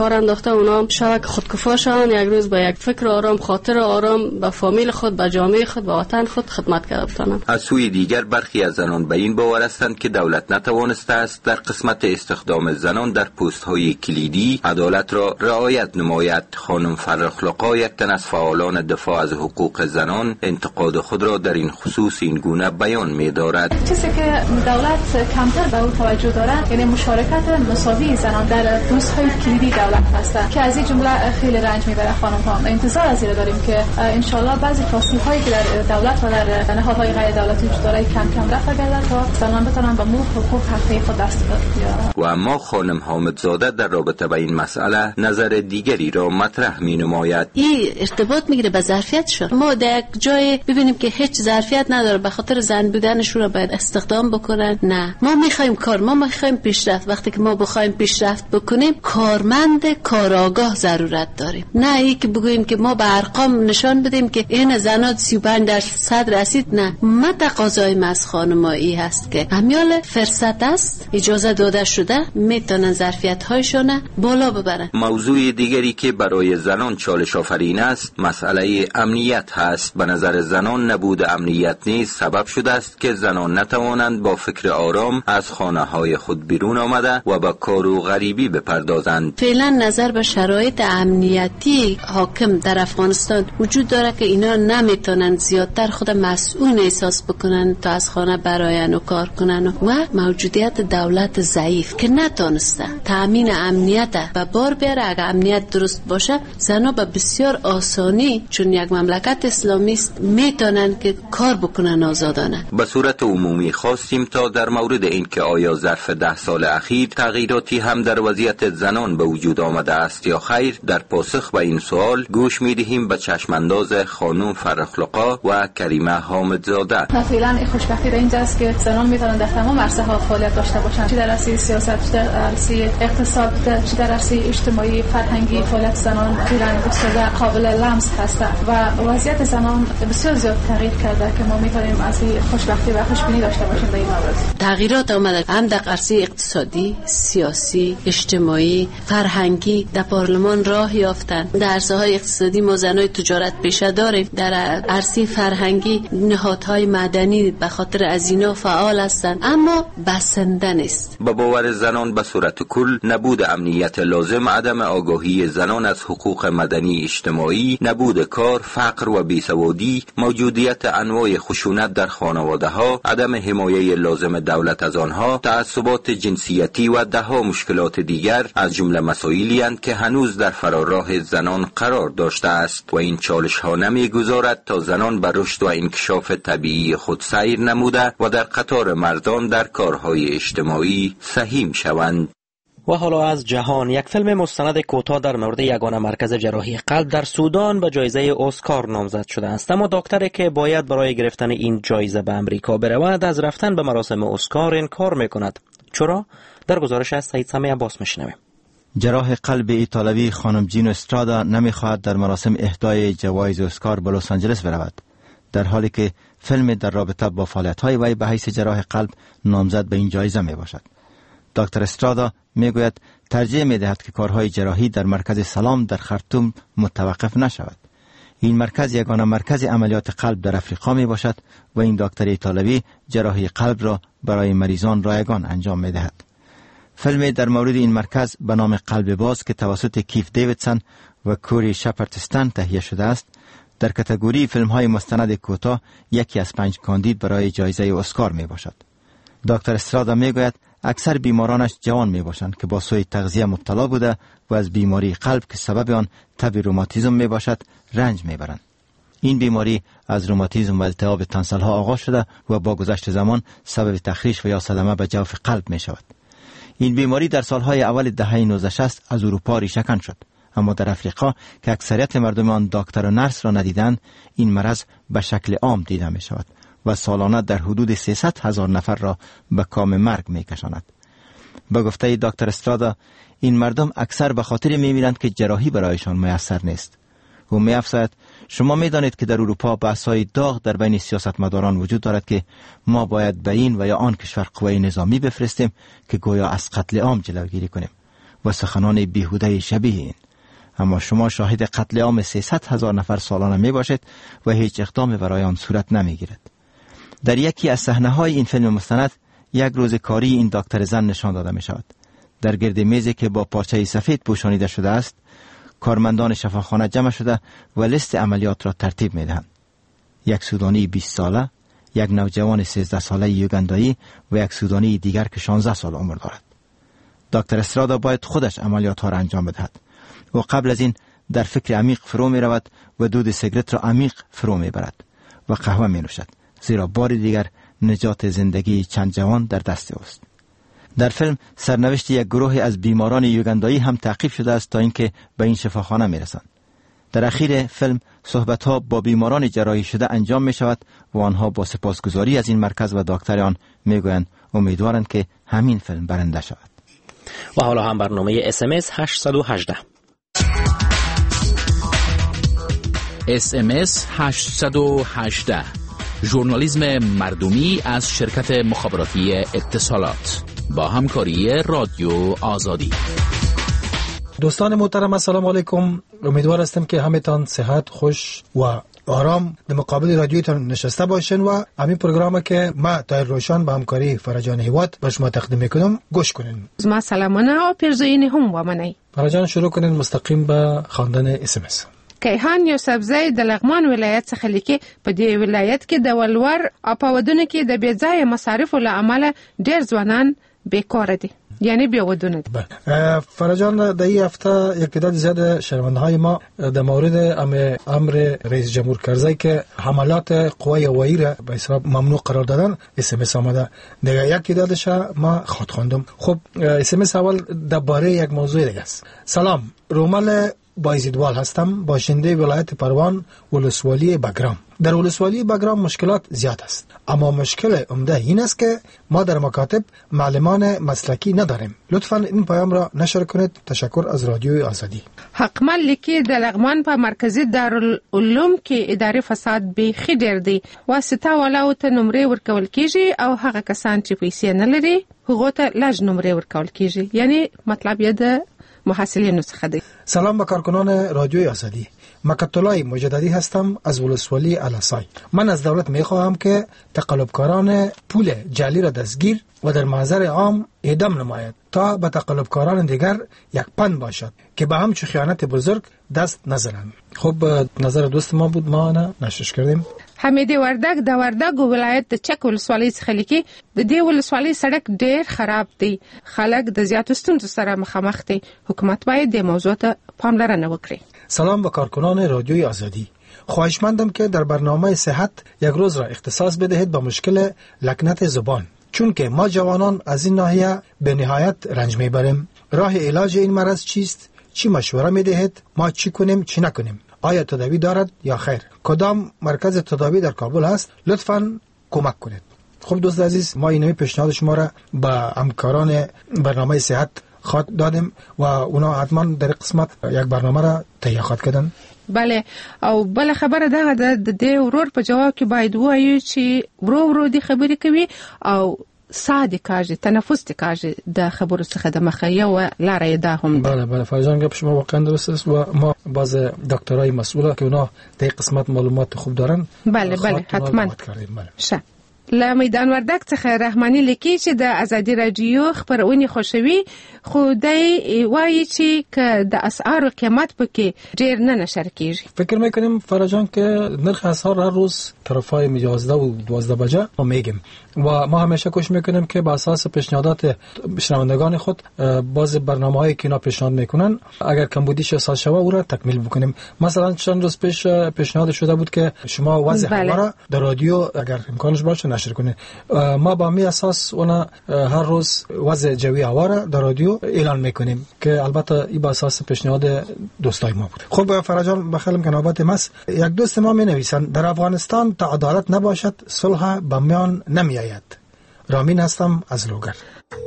ساخته اونا شاید خودکفا شوند، یک روز با یک فکر آرام، خاطر آرام به فامیل خود، به جامعه خود، به وطن خود خدمت کرده بتانند. از سوی دیگر برخی از زنان به این باور هستند که دولت نتوانسته است در قسمت استخدام زنان در پست های کلیدی عدالت را رعایت نماید. خانم فرخلقا، یک تن از فعالان دفاع از حقوق زنان، انتقاد خود را در این خصوص این گونه بیان می دارد. چیزی که دولت کمتر به او توجه دارد یعنی مشارکت مساوی زنان در پست های کلیدی دولت هست که از این جمله خیلی رنج میبره خانم ها. انتظار از این داریم که ان شاء الله بعضی پست هایی که در دولت و در نهادهای غیر دولتی وجود داره کم کم رفع گردد تا زنان بتونن به مو حقوق حقیقی خود دست بیارن. و اما خانم حامدزاده در رابطه با این مسئله نظر دیگری را مطرح می نماید. این ارتباط میگیره به ظرفیتشون. ما در یک جای ببینیم که هیچ ظرفیت نداره به خاطر زن بودنشون رو باید استخدام بکنن. نه، ما میخوایم کار، ما میخوایم پیشرفت. وقتی که ما بخوایم پیشرفت بکنیم کارمند کارآگاه ضرورت داریم. نه ای که بگوییم که ما به ارقام نشان بدیم که این زنات سی و پنج درصد رسید. نه، ما تقاضای از خانمایی هست که همیال فرصت است، اجازه داده شده میتونن ظرفیت هایشون بالا ببرن. موضوع دیگری که برای زنان چالش آفرین است مسئله امنیت هست. به نظر زنان نبود امنیت نیز سبب شده است که زنان نتوانند با فکر آرام از خانه های خود بیرون آمده و با کار و غریبی بپردازند. فعلا نظر به شرایط امنیتی حاکم در افغانستان وجود داره که اینا نمیتونن زیادتر خود مسئول احساس بکنن تا از خانه براین و کار کنن و موجودیت دولت ضعیف که نتونسته تامین امنیت به بار بیاره. اگر امنیت درست باشه زنها به بسیار آسانی چون یک مملکت اسلامی است میتونن که کار بکنن آزادانه. به صورت عمومی خواستیم تا در مورد این که آیا ظرف ده سال اخیر تغییراتی هم در وضعیت زنان به وجود آمده است یا خیر، در پاسخ به این سوال گوش میدهیم به چشمانداز خانم فرخلقا و کریمه حامدزاده. فعلا خوشبختی در اینجاست که زنان میتونن در تمام عرصه ها فعالیت داشته باشند، چه در عرصه سیاست، چه در عرصه اقتصاد، چه در عرصه اجتماعی، فرهنگی. فعالیت زنان فعلا بسیار قابل لمس هست و وضعیت زنان بسیار زیاد تغییر کرده که ما میتونیم از این خوشبختی و خوشبینی داشته باشیم در این مورد. تغییرات آمده هم در عرصه اقتصادی، سیاسی، اجتماعی، فرهنگی. در پارلمان راه یافتن. در عرصه های اقتصادی ما زنای تجارت پیشه داریم. در عرصه فرهنگی نهادهای مدنی به خاطر از اینا فعال هستند اما بسنده نیست. با باور زنان به صورت کل نبود امنیت لازم، عدم آگاهی زنان از حقوق مدنی اجتماعی، نبود کار، فقر و بیسوادی، موجودیت انواع خشونت در خانواده ها، عدم حمایه لازم دولت از آنها، تعصبات جنسیتی و دهها مشکلات دیگر از جمله مسائلی اند که هنوز در فراراه زنان قرار داشته است و این چالش ها نمیگذارد تا زنان بر رشد و انکشاف طبیعی خود سیر نموده و در قطار مردان در کارهای اجتماعی سهیم شوند. و حالا از جهان، یک فیلم مستند کوتاه در مورد یگانه مرکز جراحی قلب در سودان به جایزه اسکار نامزد شده است، اما دکتری که باید برای گرفتن این جایزه به امریکا برود از رفتن به مراسم اسکار انکار میکند. چرا؟ در گزارش از سعید سمی عباس میشنویم. جراح قلب ایتالوی خانم جینو استرادا نمیخواهد در مراسم اهدای جوایز اسکار به لس آنجلس برود، در حالی که فیلم در رابطه با فعالیت‌های وی به حیث جراح قلب نامزد به این جایزه میباشد. دکتر استرادا میگوید ترجیح میدهد که کارهای جراحی در مرکز سلام در خرطوم متوقف نشود. این مرکز یگانه مرکز عملیات قلب در افریقا می باشد و این دکتر ایتالوی جراحی قلب را برای مریضان رایگان انجام می دهد. فیلم در مورد این مرکز به نام قلب باز که توسط کیف دیویدسون و کوری شپرتستان تهیه شده است، در کاتگوری فیلم های مستند کوتاه یکی از پنج کاندید برای جایزه اسکار می باشد. دکتر استرادا می گوید اکثر بیمارانش جوان می باشند که با سوء تغذیه مبتلا بوده و از بیماری قلب که سبب آن تب روماتیسم می باشد رنج می برند. این بیماری از روماتیسم و التهاب تانسل ها آغاز شده و با گذشت زمان سبب تخریش و یا صدمه به جوف قلب می شود. این بیماری در سالهای اول دهه نوزده شصت از اروپا ریشه‌کن شد، اما در افریقا که اکثریت مردم آن دکتر و نرس را ندیدند، این مرض به شکل عام دیده می شود و سالانه در حدود سیصد هزار نفر را به کام مرگ می کشاند. به گفته دکتر استرادا، این مردم اکثر به خاطر می میرند که جراحی برایشان میسر نیست. او می افزاید شما می دانید که در اروپا بحث‌های داغ در بین سیاستمداران وجود دارد که ما باید به این و یا آن کشور قوه نظامی بفرستیم که گویا از قتل عام جلوگیری کنیم و سخنان بیهوده شبیه این. اما شما شاهد قتل عام سیصد هزار نفر سالانه می باشید و هیچ اقدام برای آن صورت نمی گیرد. در یکی از صحنه‌های این فیلم مستند یک روز کاری این دکتر زن نشان داده می شود. در گرد میزی که با پارچه سفید پوشانیده شده است، کارمندان شفاخانه جمع شده و لیست عملیات را ترتیب می دهند. یک سودانی بیست ساله، یک نوجوان سیزده ساله یوگندایی و یک سودانی دیگر که شانزده سال عمر دارد. دکتر استرادا باید خودش عملیات ها را انجام بدهد و قبل از این در فکر عمیق فرو می رود و دود سیگرت را عمیق فرو می برد و قهوه می نوشد، زیرا بار دیگر نجات زندگی چند جوان در دست اوست. در فیلم سرنوشت یک گروه از بیماران یوگندایی هم تعقیب شده است تا اینکه به این شفاخانه می رسند. در اخیر فیلم صحبت ها با بیماران جراحی شده انجام می شود و آنها با سپاسگزاری از این مرکز و دکتر آن می گویند امیدوارند که همین فیلم برنده شود. و حالا هم برنامه اس ام اس هشت یک هشت. اس ام اس هشت یک هشت، ژورنالیسم مردمی از شرکت مخابراتی اتصالات با همکاری رادیو آزادی. دوستان محترم السلام علیکم، امیدوار هستم که همتان صحت خوش و آرام در مقابل رادیویتان نشسته باشین و همین پروگرامی که ما تایر روشن با همکاری فرجان هیواد به شما تقدیم میکنم گوش کنین. ما سلامانه و پیرزوین هم و منی. فرجان شروع کنین مستقیم به خواندن اس ام اس. کیهان یو سبزی د لغمان ولایت څخه لیکي په دې ولایت کې د ولور او په ودونه کې د بې ځایه مصارفو له امله ډېر ځوانان بیکاره دي، یعنی بې ودونه دي. فرجان در این هفته یک تعداد زیاد شنونده‌های ما در مورد امر رئیس جمهور کرزی که حملات قوای هوایی را به حساب ممنوع قرار دادن اس ام اس آمده. دیگه یک تعدادش ما خود خواندم. خب اس ام اس اول درباره یک موضوع دیگه است. سلام، رومل بایزیدوال هستم، باشنده ولایت پروان ولسوالی بگرام. در ولسوالی بگرام مشکلات زیاد است، اما مشکل عمده این است که ما در مکاتب معلمان مسلکی نداریم. لطفاً این پیام را نشر کنید. تشکر از رادیوی آزادی. حقمل لیکي د لغمان په مرکزی دارالعلوم کې اداري فساد بیخي ډیر دی. واسطه والاو ته نمرې ورکول کیږي او هغه کسان چې پیسې نه لري هغه ته لاج نمرې ورکول کیږي، یعنی مطلب یې د محصلینو څخه دی. سلام به کارکنان رادیوی آزادی. مکتولای مجددی هستم از ولسوالی الاسای. من از دولت می خواهم که تقلبکاران پول جعلی را دستگیر و در محضر عام اعدام نماید تا به تقلبکاران دیگر یک پند باشد که به همچون خیانت بزرگ دست نزنند. خب نظر دوست ما بود، ما نه نشش کردیم. حمیدی وردک د وردک ولایت د چک ولسوالۍ څخه لیکي د دې ولسوالۍ سړک ډېر خراب دی، خلک د زیاتو ستونزو سره مخامخ دي. حکومت باید د موضوع ته پاملرنه وکړي. سلام به کارکنان رادیوی آزادی. خواهشمندم که در برنامه صحت یک روز را اختصاص بدهید به مشکل لکنت زبان، چون که ما جوانان از این ناحیه به نهایت رنج میبریم. راه علاج این مرض چیست؟ چی مشوره میدهید؟ ما چی کنیم چی نکنیم؟ آیا تداوی دارد یا خیر؟ کدام مرکز تداوی در کابل هست؟ لطفاً کمک کنید. خب دوست عزیز، ما اینوی پیشنهاد شما را به همکاران برنامه صحت خواهد دادیم و اونا حتما در قسمت یک برنامه را تهیه خواهد کردن. بله، او بل خبره ده د دې ورور په جواب کې باید وایو چې ورو ورو دي خبرې کوي او ساده کاږي، تنفس دي کاږي د خبرو څخه د مخه یو لاره ده هم. بله بله فرجان گپ شما واقعا درست است و ما باز دکترای مسئوله که اونا در قسمت معلومات خوب دارن. بله بله حتما. شه له میدان وردک څخه رحمانی لیکي چې د ازادي رادیو خبرونه خوشوي، خو دی وایي چې که د اسعارو قیمت پکې ډیر نه نشر کیږي. فکر میکنیم فرجان که نرخ اسعار هر روز طرفای یازده و دوازده بجه ما میگیم و ما همیشه کوشش میکنیم که با اساس پیشنهادات شنوندگان خود باز برنامه‌هایی که اینا پیشنهاد میکنن اگر کمبودیش احساس شوه او را تکمیل بکنیم. مثلا چند روز پیش پیشنهاد شده بود که شما وضع هوا را در رادیو اگر امکانش باشه نشر کنید. ما با می اساس اونا هر روز وضع جوی هوا را در رادیو اعلان میکنیم که البته این با اساس پیشنهاد دوستای ما بود. خب فرجان بخیلم که نوبت ماست. یک دوست ما می نویسند در افغانستان تا عدالت نباشد صلح به میان نمیآید. رامین هستم از لوګر.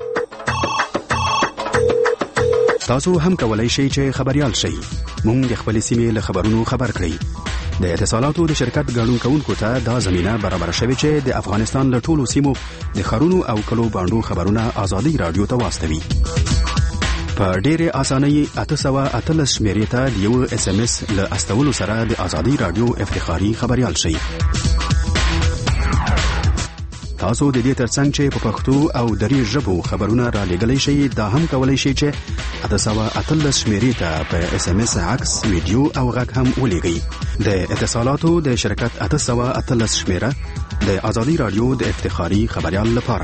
تاسو هم کولای شئ چې خبريال شئ. موږ د خپل سیمې له خبرونو خبر کړئ. د اتصالاتو د شرکت ګډون کوونکو ته دا زمينه برابر شوه چې د افغانستان له ټولو سیمو د خبرونو او کلو باندې خبرونه آزادي رادیو ته واستوي. په ډېرې اسانۍ اته سوه اتلس شمېرې ته د یو اس ام اس له استولو سره د ازادي راډیو افتخاري خبریال شئ. تاسو د دې ترڅنګ چې په پښتو او دري ژبو خبرونه را لېږلی شئ، دا هم کولی شئ چې اته سوه اتلس شمېرې ته په اس ام اس عکس، ویډیو او غږ هم ولېږئ. د اتصالاتو د شرکت اته سوه اتلس شمېره د ازادي راډیو د افتخاري خبریال لپاره.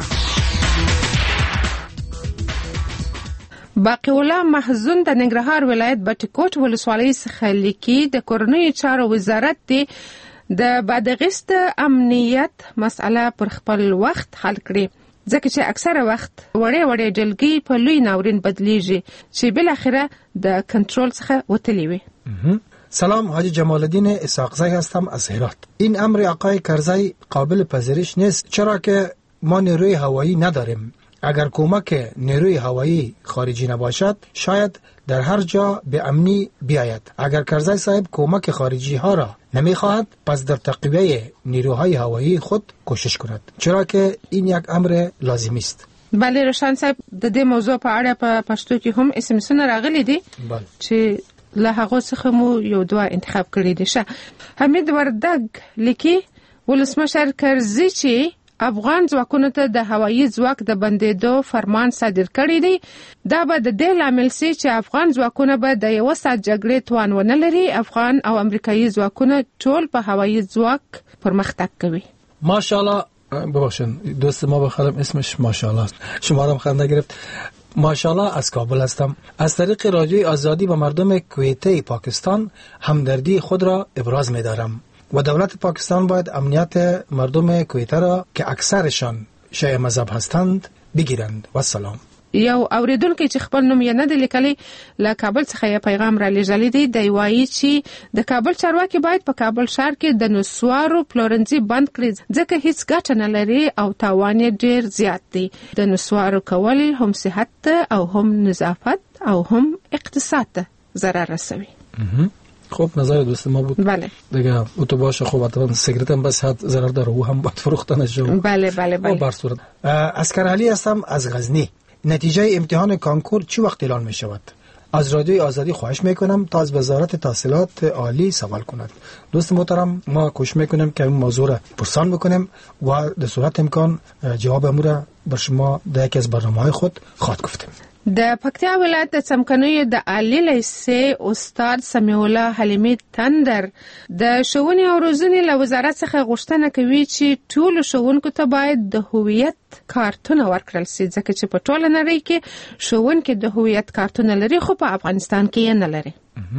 باقی الله محزون د ننګرهار ولایت بټکوټ ولسوالۍ څخه لیکي د کورنیو چارو وزارت دی د بادغیس د امنیت مسأله پر خپل وخت حل کړي، ځکه چې اکثره وخت وړې وړې ډلګۍ په لوی ناورین بدلیږي چې بل اخره د کنترل څخه وتلی وي. سلام، حاجی جمال الدین اسحاقزی هستم از هرات. این امر آقای کرزی قابل پذیرش نیست، چرا که ما نیروی هوایی نداریم. اگر کمک نیروی هوایی خارجی نباشد شاید در هر جا به امنی بیاید. اگر کرزی صاحب کمک خارجی ها را نمیخواهد پس در تقویه نیروهای هوایی خود کوشش کند، چرا که این یک امر لازمی است. بله روشن صاحب، د دې موضوع په اړه په پښتو کې هم اس ام اس راغلي دي چې له هغه څخه مو یو دوه انتخاب کړی دي. شه حمید وردګ لیکي ولسمشر کرزی چې افغان ځواکونو ته د هوایي ځواک د بندېدو فرمان صادر کړی دی، دا به د دې لامل سي چې افغان ځواکونه به د یو ساعت جګړې توان ونه لري. افغان او امریکایي ځواکونه ټول په هوایي ځواک پرمختګ کوي. ماشاءالله. ببخشید دوست ما بخرم اسمش ماشاءالله، شما رو خنده گرفت. ماشاءالله از کابل هستم. از طریق رادیوی آزادی با مردم کویته پاکستان همدردی خود را ابراز می دارم و دولت پاکستان باید امنیت مردم کویته را که اکثرشان شیعه مذهب هستند بگیرند. و سلام. یو اوریدونکو چې خپل نوم یې نه دی لیکلی له کابل څخه یې پیغام را لېږلی دی. دی وایي چې د کابل چارواکي باید په کابل ښار کې د نسوارو پلورنځي بند کړي، ځکه هیڅ ګټه نه لري او تاوان یې ډېر زیات دی. د نسوارو کول هم صحت ته او هم نظافت او هم اقتصاد ته ضرر رسوي. خب نظر دوست ما بود. بله دیگه او تو باشه. خب حتما سیگارت هم بس حد ضرر داره، او هم باید فروختن شو. بله بله بله. بر صورت اسکر علی هستم از غزنی. نتیجه امتحان کانکور چه وقت اعلان می شود؟ از رادیوی آزادی خواهش میکنم تا از وزارت تحصیلات عالی سوال کند. دوست محترم، ما کوشش میکنیم که این موضوع را پرسان بکنیم و در صورت امکان جواب امور را بر شما در یکی از برنامه‌های خود خواهد گفتیم. د پکتیا ولایت د څمکنیو د عالی لیسې استاد سمیع الله حلیمی تندر د ښوونې او روزنې له وزارت څخه غوښتنه کوي چې ټولو ښوونکو ته باید د هویت کارتونه ورکړل شي، ځکه چې په ټوله نړۍ کې ښوونکي د هویت کارتونه لري خو په افغانستان کې یې نه لري.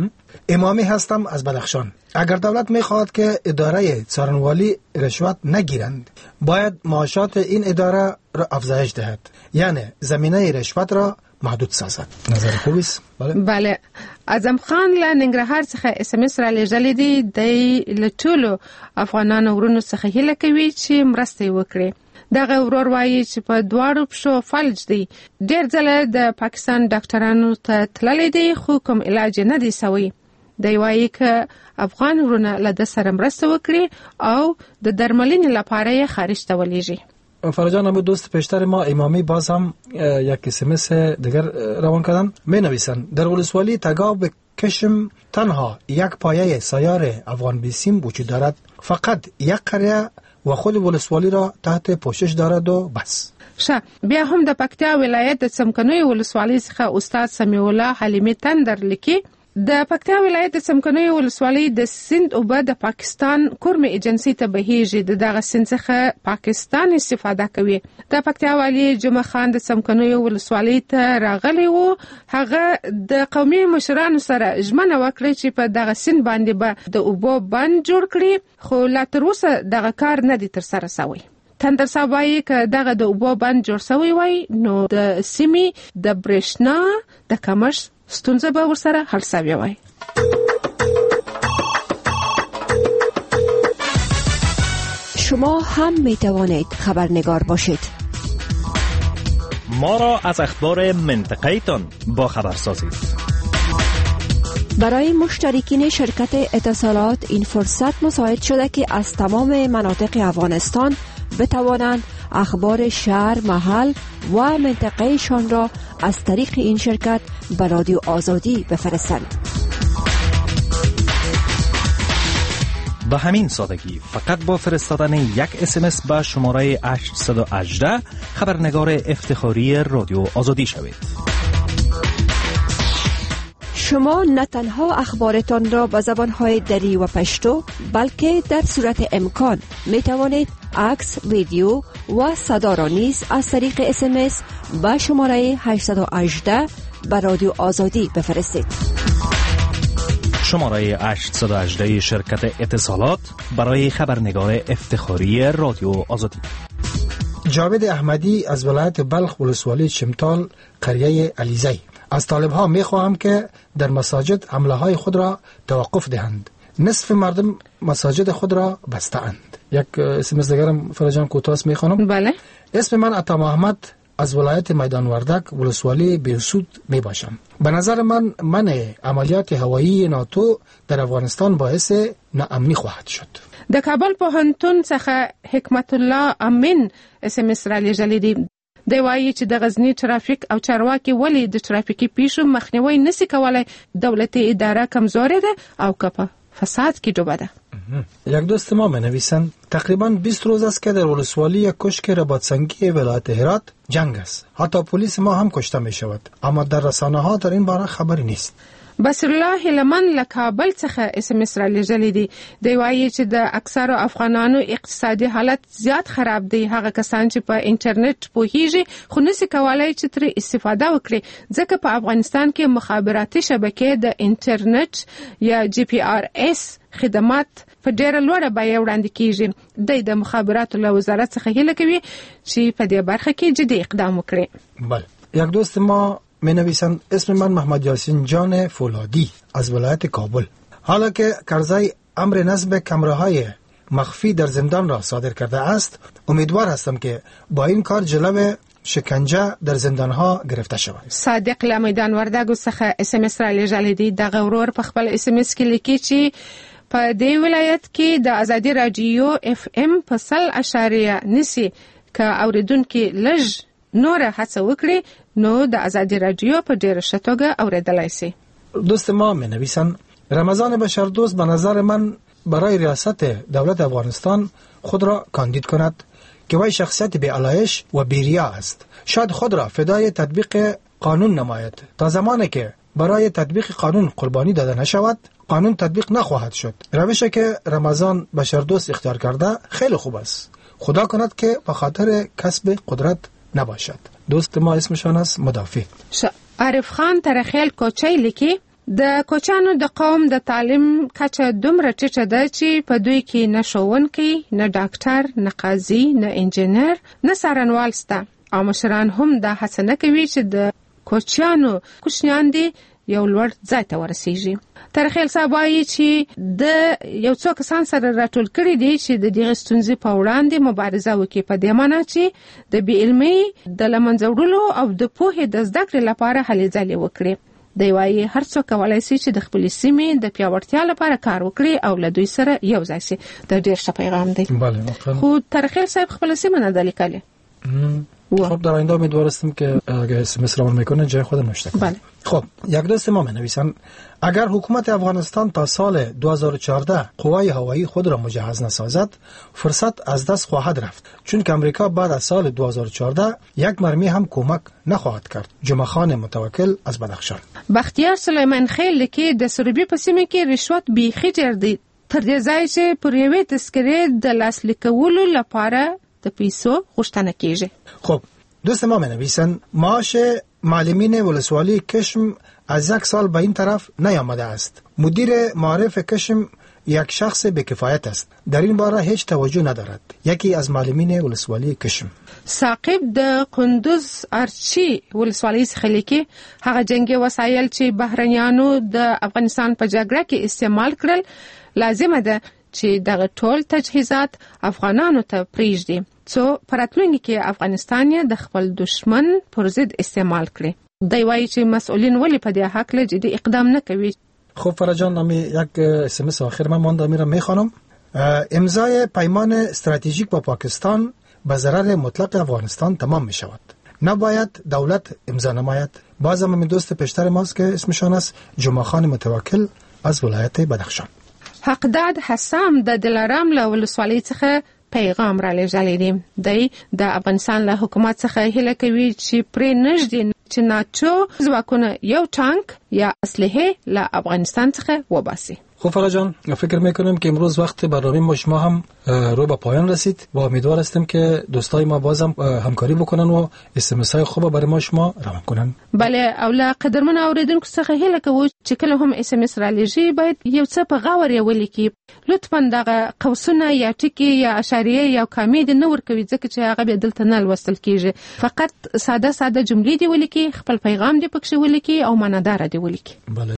امامی هستم از بدخشان. اگر دولت میخواهد که اداره څارنوالی رشوت نگیرند باید معاشات این اداره را افزایش دهد، یعنی زمینه رشوت را محدود سازد. نظر خوبی است. بله بله. اعظم خان له ننګرهار څخه اس ام اس را لېږلی دی. د له ټولو افغانانو ورونو څخه هیله کوي چې مرسته وکړي. دغه ورور وایي چې په دواړو پښو فلج دی، ډېر ځله د پاکستان ډاکټرانو ته تللی دی خو کوم علاج نه دی سوی. دی وایي که افغان ورونه له ده سره مرسته وکړي او د درملنې لپاره یې خارج ته ولېږي. فرجان هم دوست پیشتر ما امامی باز هم یک اسمس دیگر روان کردن. می نویسن در ولسوالی تگاب کشم تنها یک پایه سیار افغان بیسیم وجود دارد، فقط یک قریه و خود ولسوالی را تحت پوشش دارد و بس. شه بیا هم د پکتیا ولایت د څمکنیو ولسوالۍ څخه استاد سمیع الله حلیمی تندر لیکي د پکتیا ولایت د څمکنیو ولسوالۍ د سند اوبه د پاکستان کورمې ایجنسی ته بهیږي. د دغه سند څخه پاکستان استفاده کوي. د پکتیا والی جمعه خان د څمکنیو ولسوالۍ ته راغلی و. هغه د قومي مشرانو سره ژمنه وکړه چې په دغه سند باندې به د اوبو بند جوړ کړي، خو لا تر اوسه دغه کار نه دی ترسره شوی. تندر صاحب وایي که دغه د اوبو بند جوړ شوی وای نو د سیمې د برېښنا د کمښت ستونزه به ورسره حل شوی وای. شما هم می توانید خبرنگار باشید. ما را از اخبار منطقه تان با خبر سازید. برای مشترکین شرکت اتصالات این فرصت مساعد شده که از تمام مناطق افغانستان بتوانند اخبار شهر، محل و منطقه شان را از طریق این شرکت به رادیو آزادی بفرستند. به همین سادگی فقط با فرستادن یک اسمس به شماره هشت یک هشت خبرنگار افتخاری رادیو آزادی شوید. شما نه تنها اخبارتان را به زبانهای دری و پشتو بلکه در صورت امکان می توانید عکس، ویدیو و صدا را نیز از طریق اسمس به شماره هشت یک هشت به رادیو آزادی بفرستید. شماره هشت یک هشت شرکت اتصالات برای خبرنگار افتخاری رادیو آزادی. جاوید احمدی از ولایت بلخ ولسوالی چمتال قریه علیزی: از طالب‌ها می‌خواهم که در مساجد حمله های خود را توقف دهند. نصف مردم مساجد خود را بسته‌اند. یک اسمس دیگرم فرجان کوتاه می‌خوانم. بله. اسم من عطا محمد از ولایت میدان وردک ولسوالی بیرسود می باشم. به نظر من منع عملیات هوایی ناتو در افغانستان باعث ناامنی خواهد شد. د کابل پوهنتون څخه حکمت الله امین اسمس را لېږلی دی. دی وایي چې د غزنی ترافیک او چارواکي ولې د ترافیکي پیښو مخنیوي نشي کولای. دولتي اداره کمزورې ده او کپه فساد کې ډوبه ده. یک دوست ما می نویسند تقریبا بیست روز است که در ولسوالی کشک رباطسنگی ولایت هرات جنگ است. حتی پلیس ما هم کشته می شود، اما در رسانه ها در این باره خبری نیست. بصیر الله لمن له کابل څخه اسمس را لېږلی دی. دی وایي چې د اکثرو افغانانو اقتصادي حالت زیات خراب دی. هغه کسان چې په انټرنیټ پوهیږي خو نشي کولای چې ترې استفاده وکړي، ځکه په افغانستان کې مخابراتي شبکې د انټرنیټ یا جی پی آر اس خدمات په ډېره لوړه بیه وړاندې کیږي. دی د مخابراتو له وزارت څخه هیله کوي چې په دې برخه کې جدي اقدام وکړي. بله. یک دوست ما می نویسند اسم من محمد یاسین جان فولادی از ولایت کابل. حالا که کرزی امر نصب کمره‌های مخفی در زندان را صادر کرده است، امیدوار هستم که با این کار جلو شکنجه در زندانها گرفته شود. صادق له میدان وردګو څخه اسمس را لېږلی دی. دغه ورور په خپل اسمس کې لیکي چې په دې ولایت کې د ازادي رادیو اف ام په سل اشاریه نسی که اوریدونکو لږ نور هڅه وکړي نو د ازادي رادیو په ډیره ښه توګه اوریدلای شي. دوست ما می نویسند رمضان بشردوست به نظر من برای ریاست دولت افغانستان خود را کاندید کند که وی شخصیت بی‌علایش و بی‌ریا است. شاید خود را فدای تطبیق قانون نماید. تا زمانی که برای تطبیق قانون قربانی داده نشود قانون تطبیق نخواهد شد. روشی که رمضان بشردوست اختیار کرده خیلی خوب است. خدا کند که به خاطر کسب قدرت نباشد. دوست ما اسمشان است مدافع. عارف خان ترخیل کوچی لیکي د کوچانو د قوم د تعلیم کچه دومره ټیټه ده چې په دوی کې نه ښوونکی، نه ډاکټر، نه قاضي، نه انجینر، نه څارنوال شته او مشران هم دا هڅه نه کوي چې د کوچانو کوچنیان دي یو لوړ ځای ته ورسیږي. ترخیل صاحب وایي چې د یو څو کسان سره راټول کړي دي چې د دغه ستونزې په وړاندې مبارزه وکړي، په دې معنی چې د بې علمۍ د له منځه وړلو او د پوهې د زده کړې لپاره هلې ځلې وکړي. دی وایي هر څوک کولی شي چې د خپلې سیمې د پیاوړتیا لپاره کار وکړي او له دوی سره یو ځای شي. دا ډېر ښه پیغام دی. خو ترخیل صاحب خپله سیمه نه ده لیکلې. خب در آینده امیدوار هستم که اگر اسمس را میکنه جای خود نوشته کنه. بله. خب یک دوست ما نویسن اگر حکومت افغانستان تا سال دو هزار و چهارده قوای هوایی خود را مجهز نسازد فرصت از دست خواهد رفت، چون که امریکا بعد از سال دو هزار و چهارده یک مرمی هم کمک نخواهد کرد. جمعه خان متوکل از بدخشان. بختیار سلیمان خیل کې د سروبي په سیمه کې رشوت بیخي ډېر دی، تر دې ځای چې پر یوې تذکرې د لاسلیک کولو لپاره د پیسو غوښتنه کیږي. خب دوست ما منویسن معاش معلمین ولسوالی کشم از یک سال به این طرف نیامده است. مدیر معارف کشم یک شخص بکفایت است، در این باره هیچ توجه ندارد. یکی از معلمین ولسوالی کشم ثاقب د قندوز ارچی ولسوالی څخه لیکي هغه جنگي وسایل چې بهرنیانو د افغانستان په جګړه کې استعمال کړل لازمه ده چې دغه ټول تجهیزات افغانانو ته پریږدي څو پراتلونکي کې افغانستان یې د خپل دشمن پر ضد استعمال کړي. دی وایي چې مسئولین ولی په دې حق له جدي اقدام نه کوي. خب فرجان نامی یک اس ام اس آخر من مانده میرم میخوانم. امضای پیمان استراتژیک با پاکستان به ضرر مطلق افغانستان تمام می شود. نباید دولت امضا نماید. باز هم همین دوست پیشتر ماست که اسمشان است جمعه خان متوکل از ولایت بدخشان. حقداد حسام د دلارام له ولسوالۍ څخه پیغام را لېږلی دی. دی د افغانستان له حکومت څخه هیله کوي چې پرې نږدې چې ناچو ځواکونه یو ټانک یا اسلحه له افغانستان څخه وباسي. خب فرا جان، فکر میکنم که امروز وقت برنامه ما شما هم رو به پایان رسید و امیدوار هستیم که دوستای ما بازم همکاری بکنن و اس ام اس های خوب برای ما شما روان کنن. بله، او له قدرمن اوریدونکو څخه هیله کوو چې کله هم اس ام اس را لېږي باید یو څه په غور یې ولیکي. لطفا دغه قوسونه یا ټکي یا اشاریه یا کامې دې نه ورکوي ځکه چې هغه به دلته نه لوستل کیږي. فقط ساده ساده جملې دې ولیکي، خپل پیغام دې پکښې ولیکي او معنادار دې ولیکي. بله.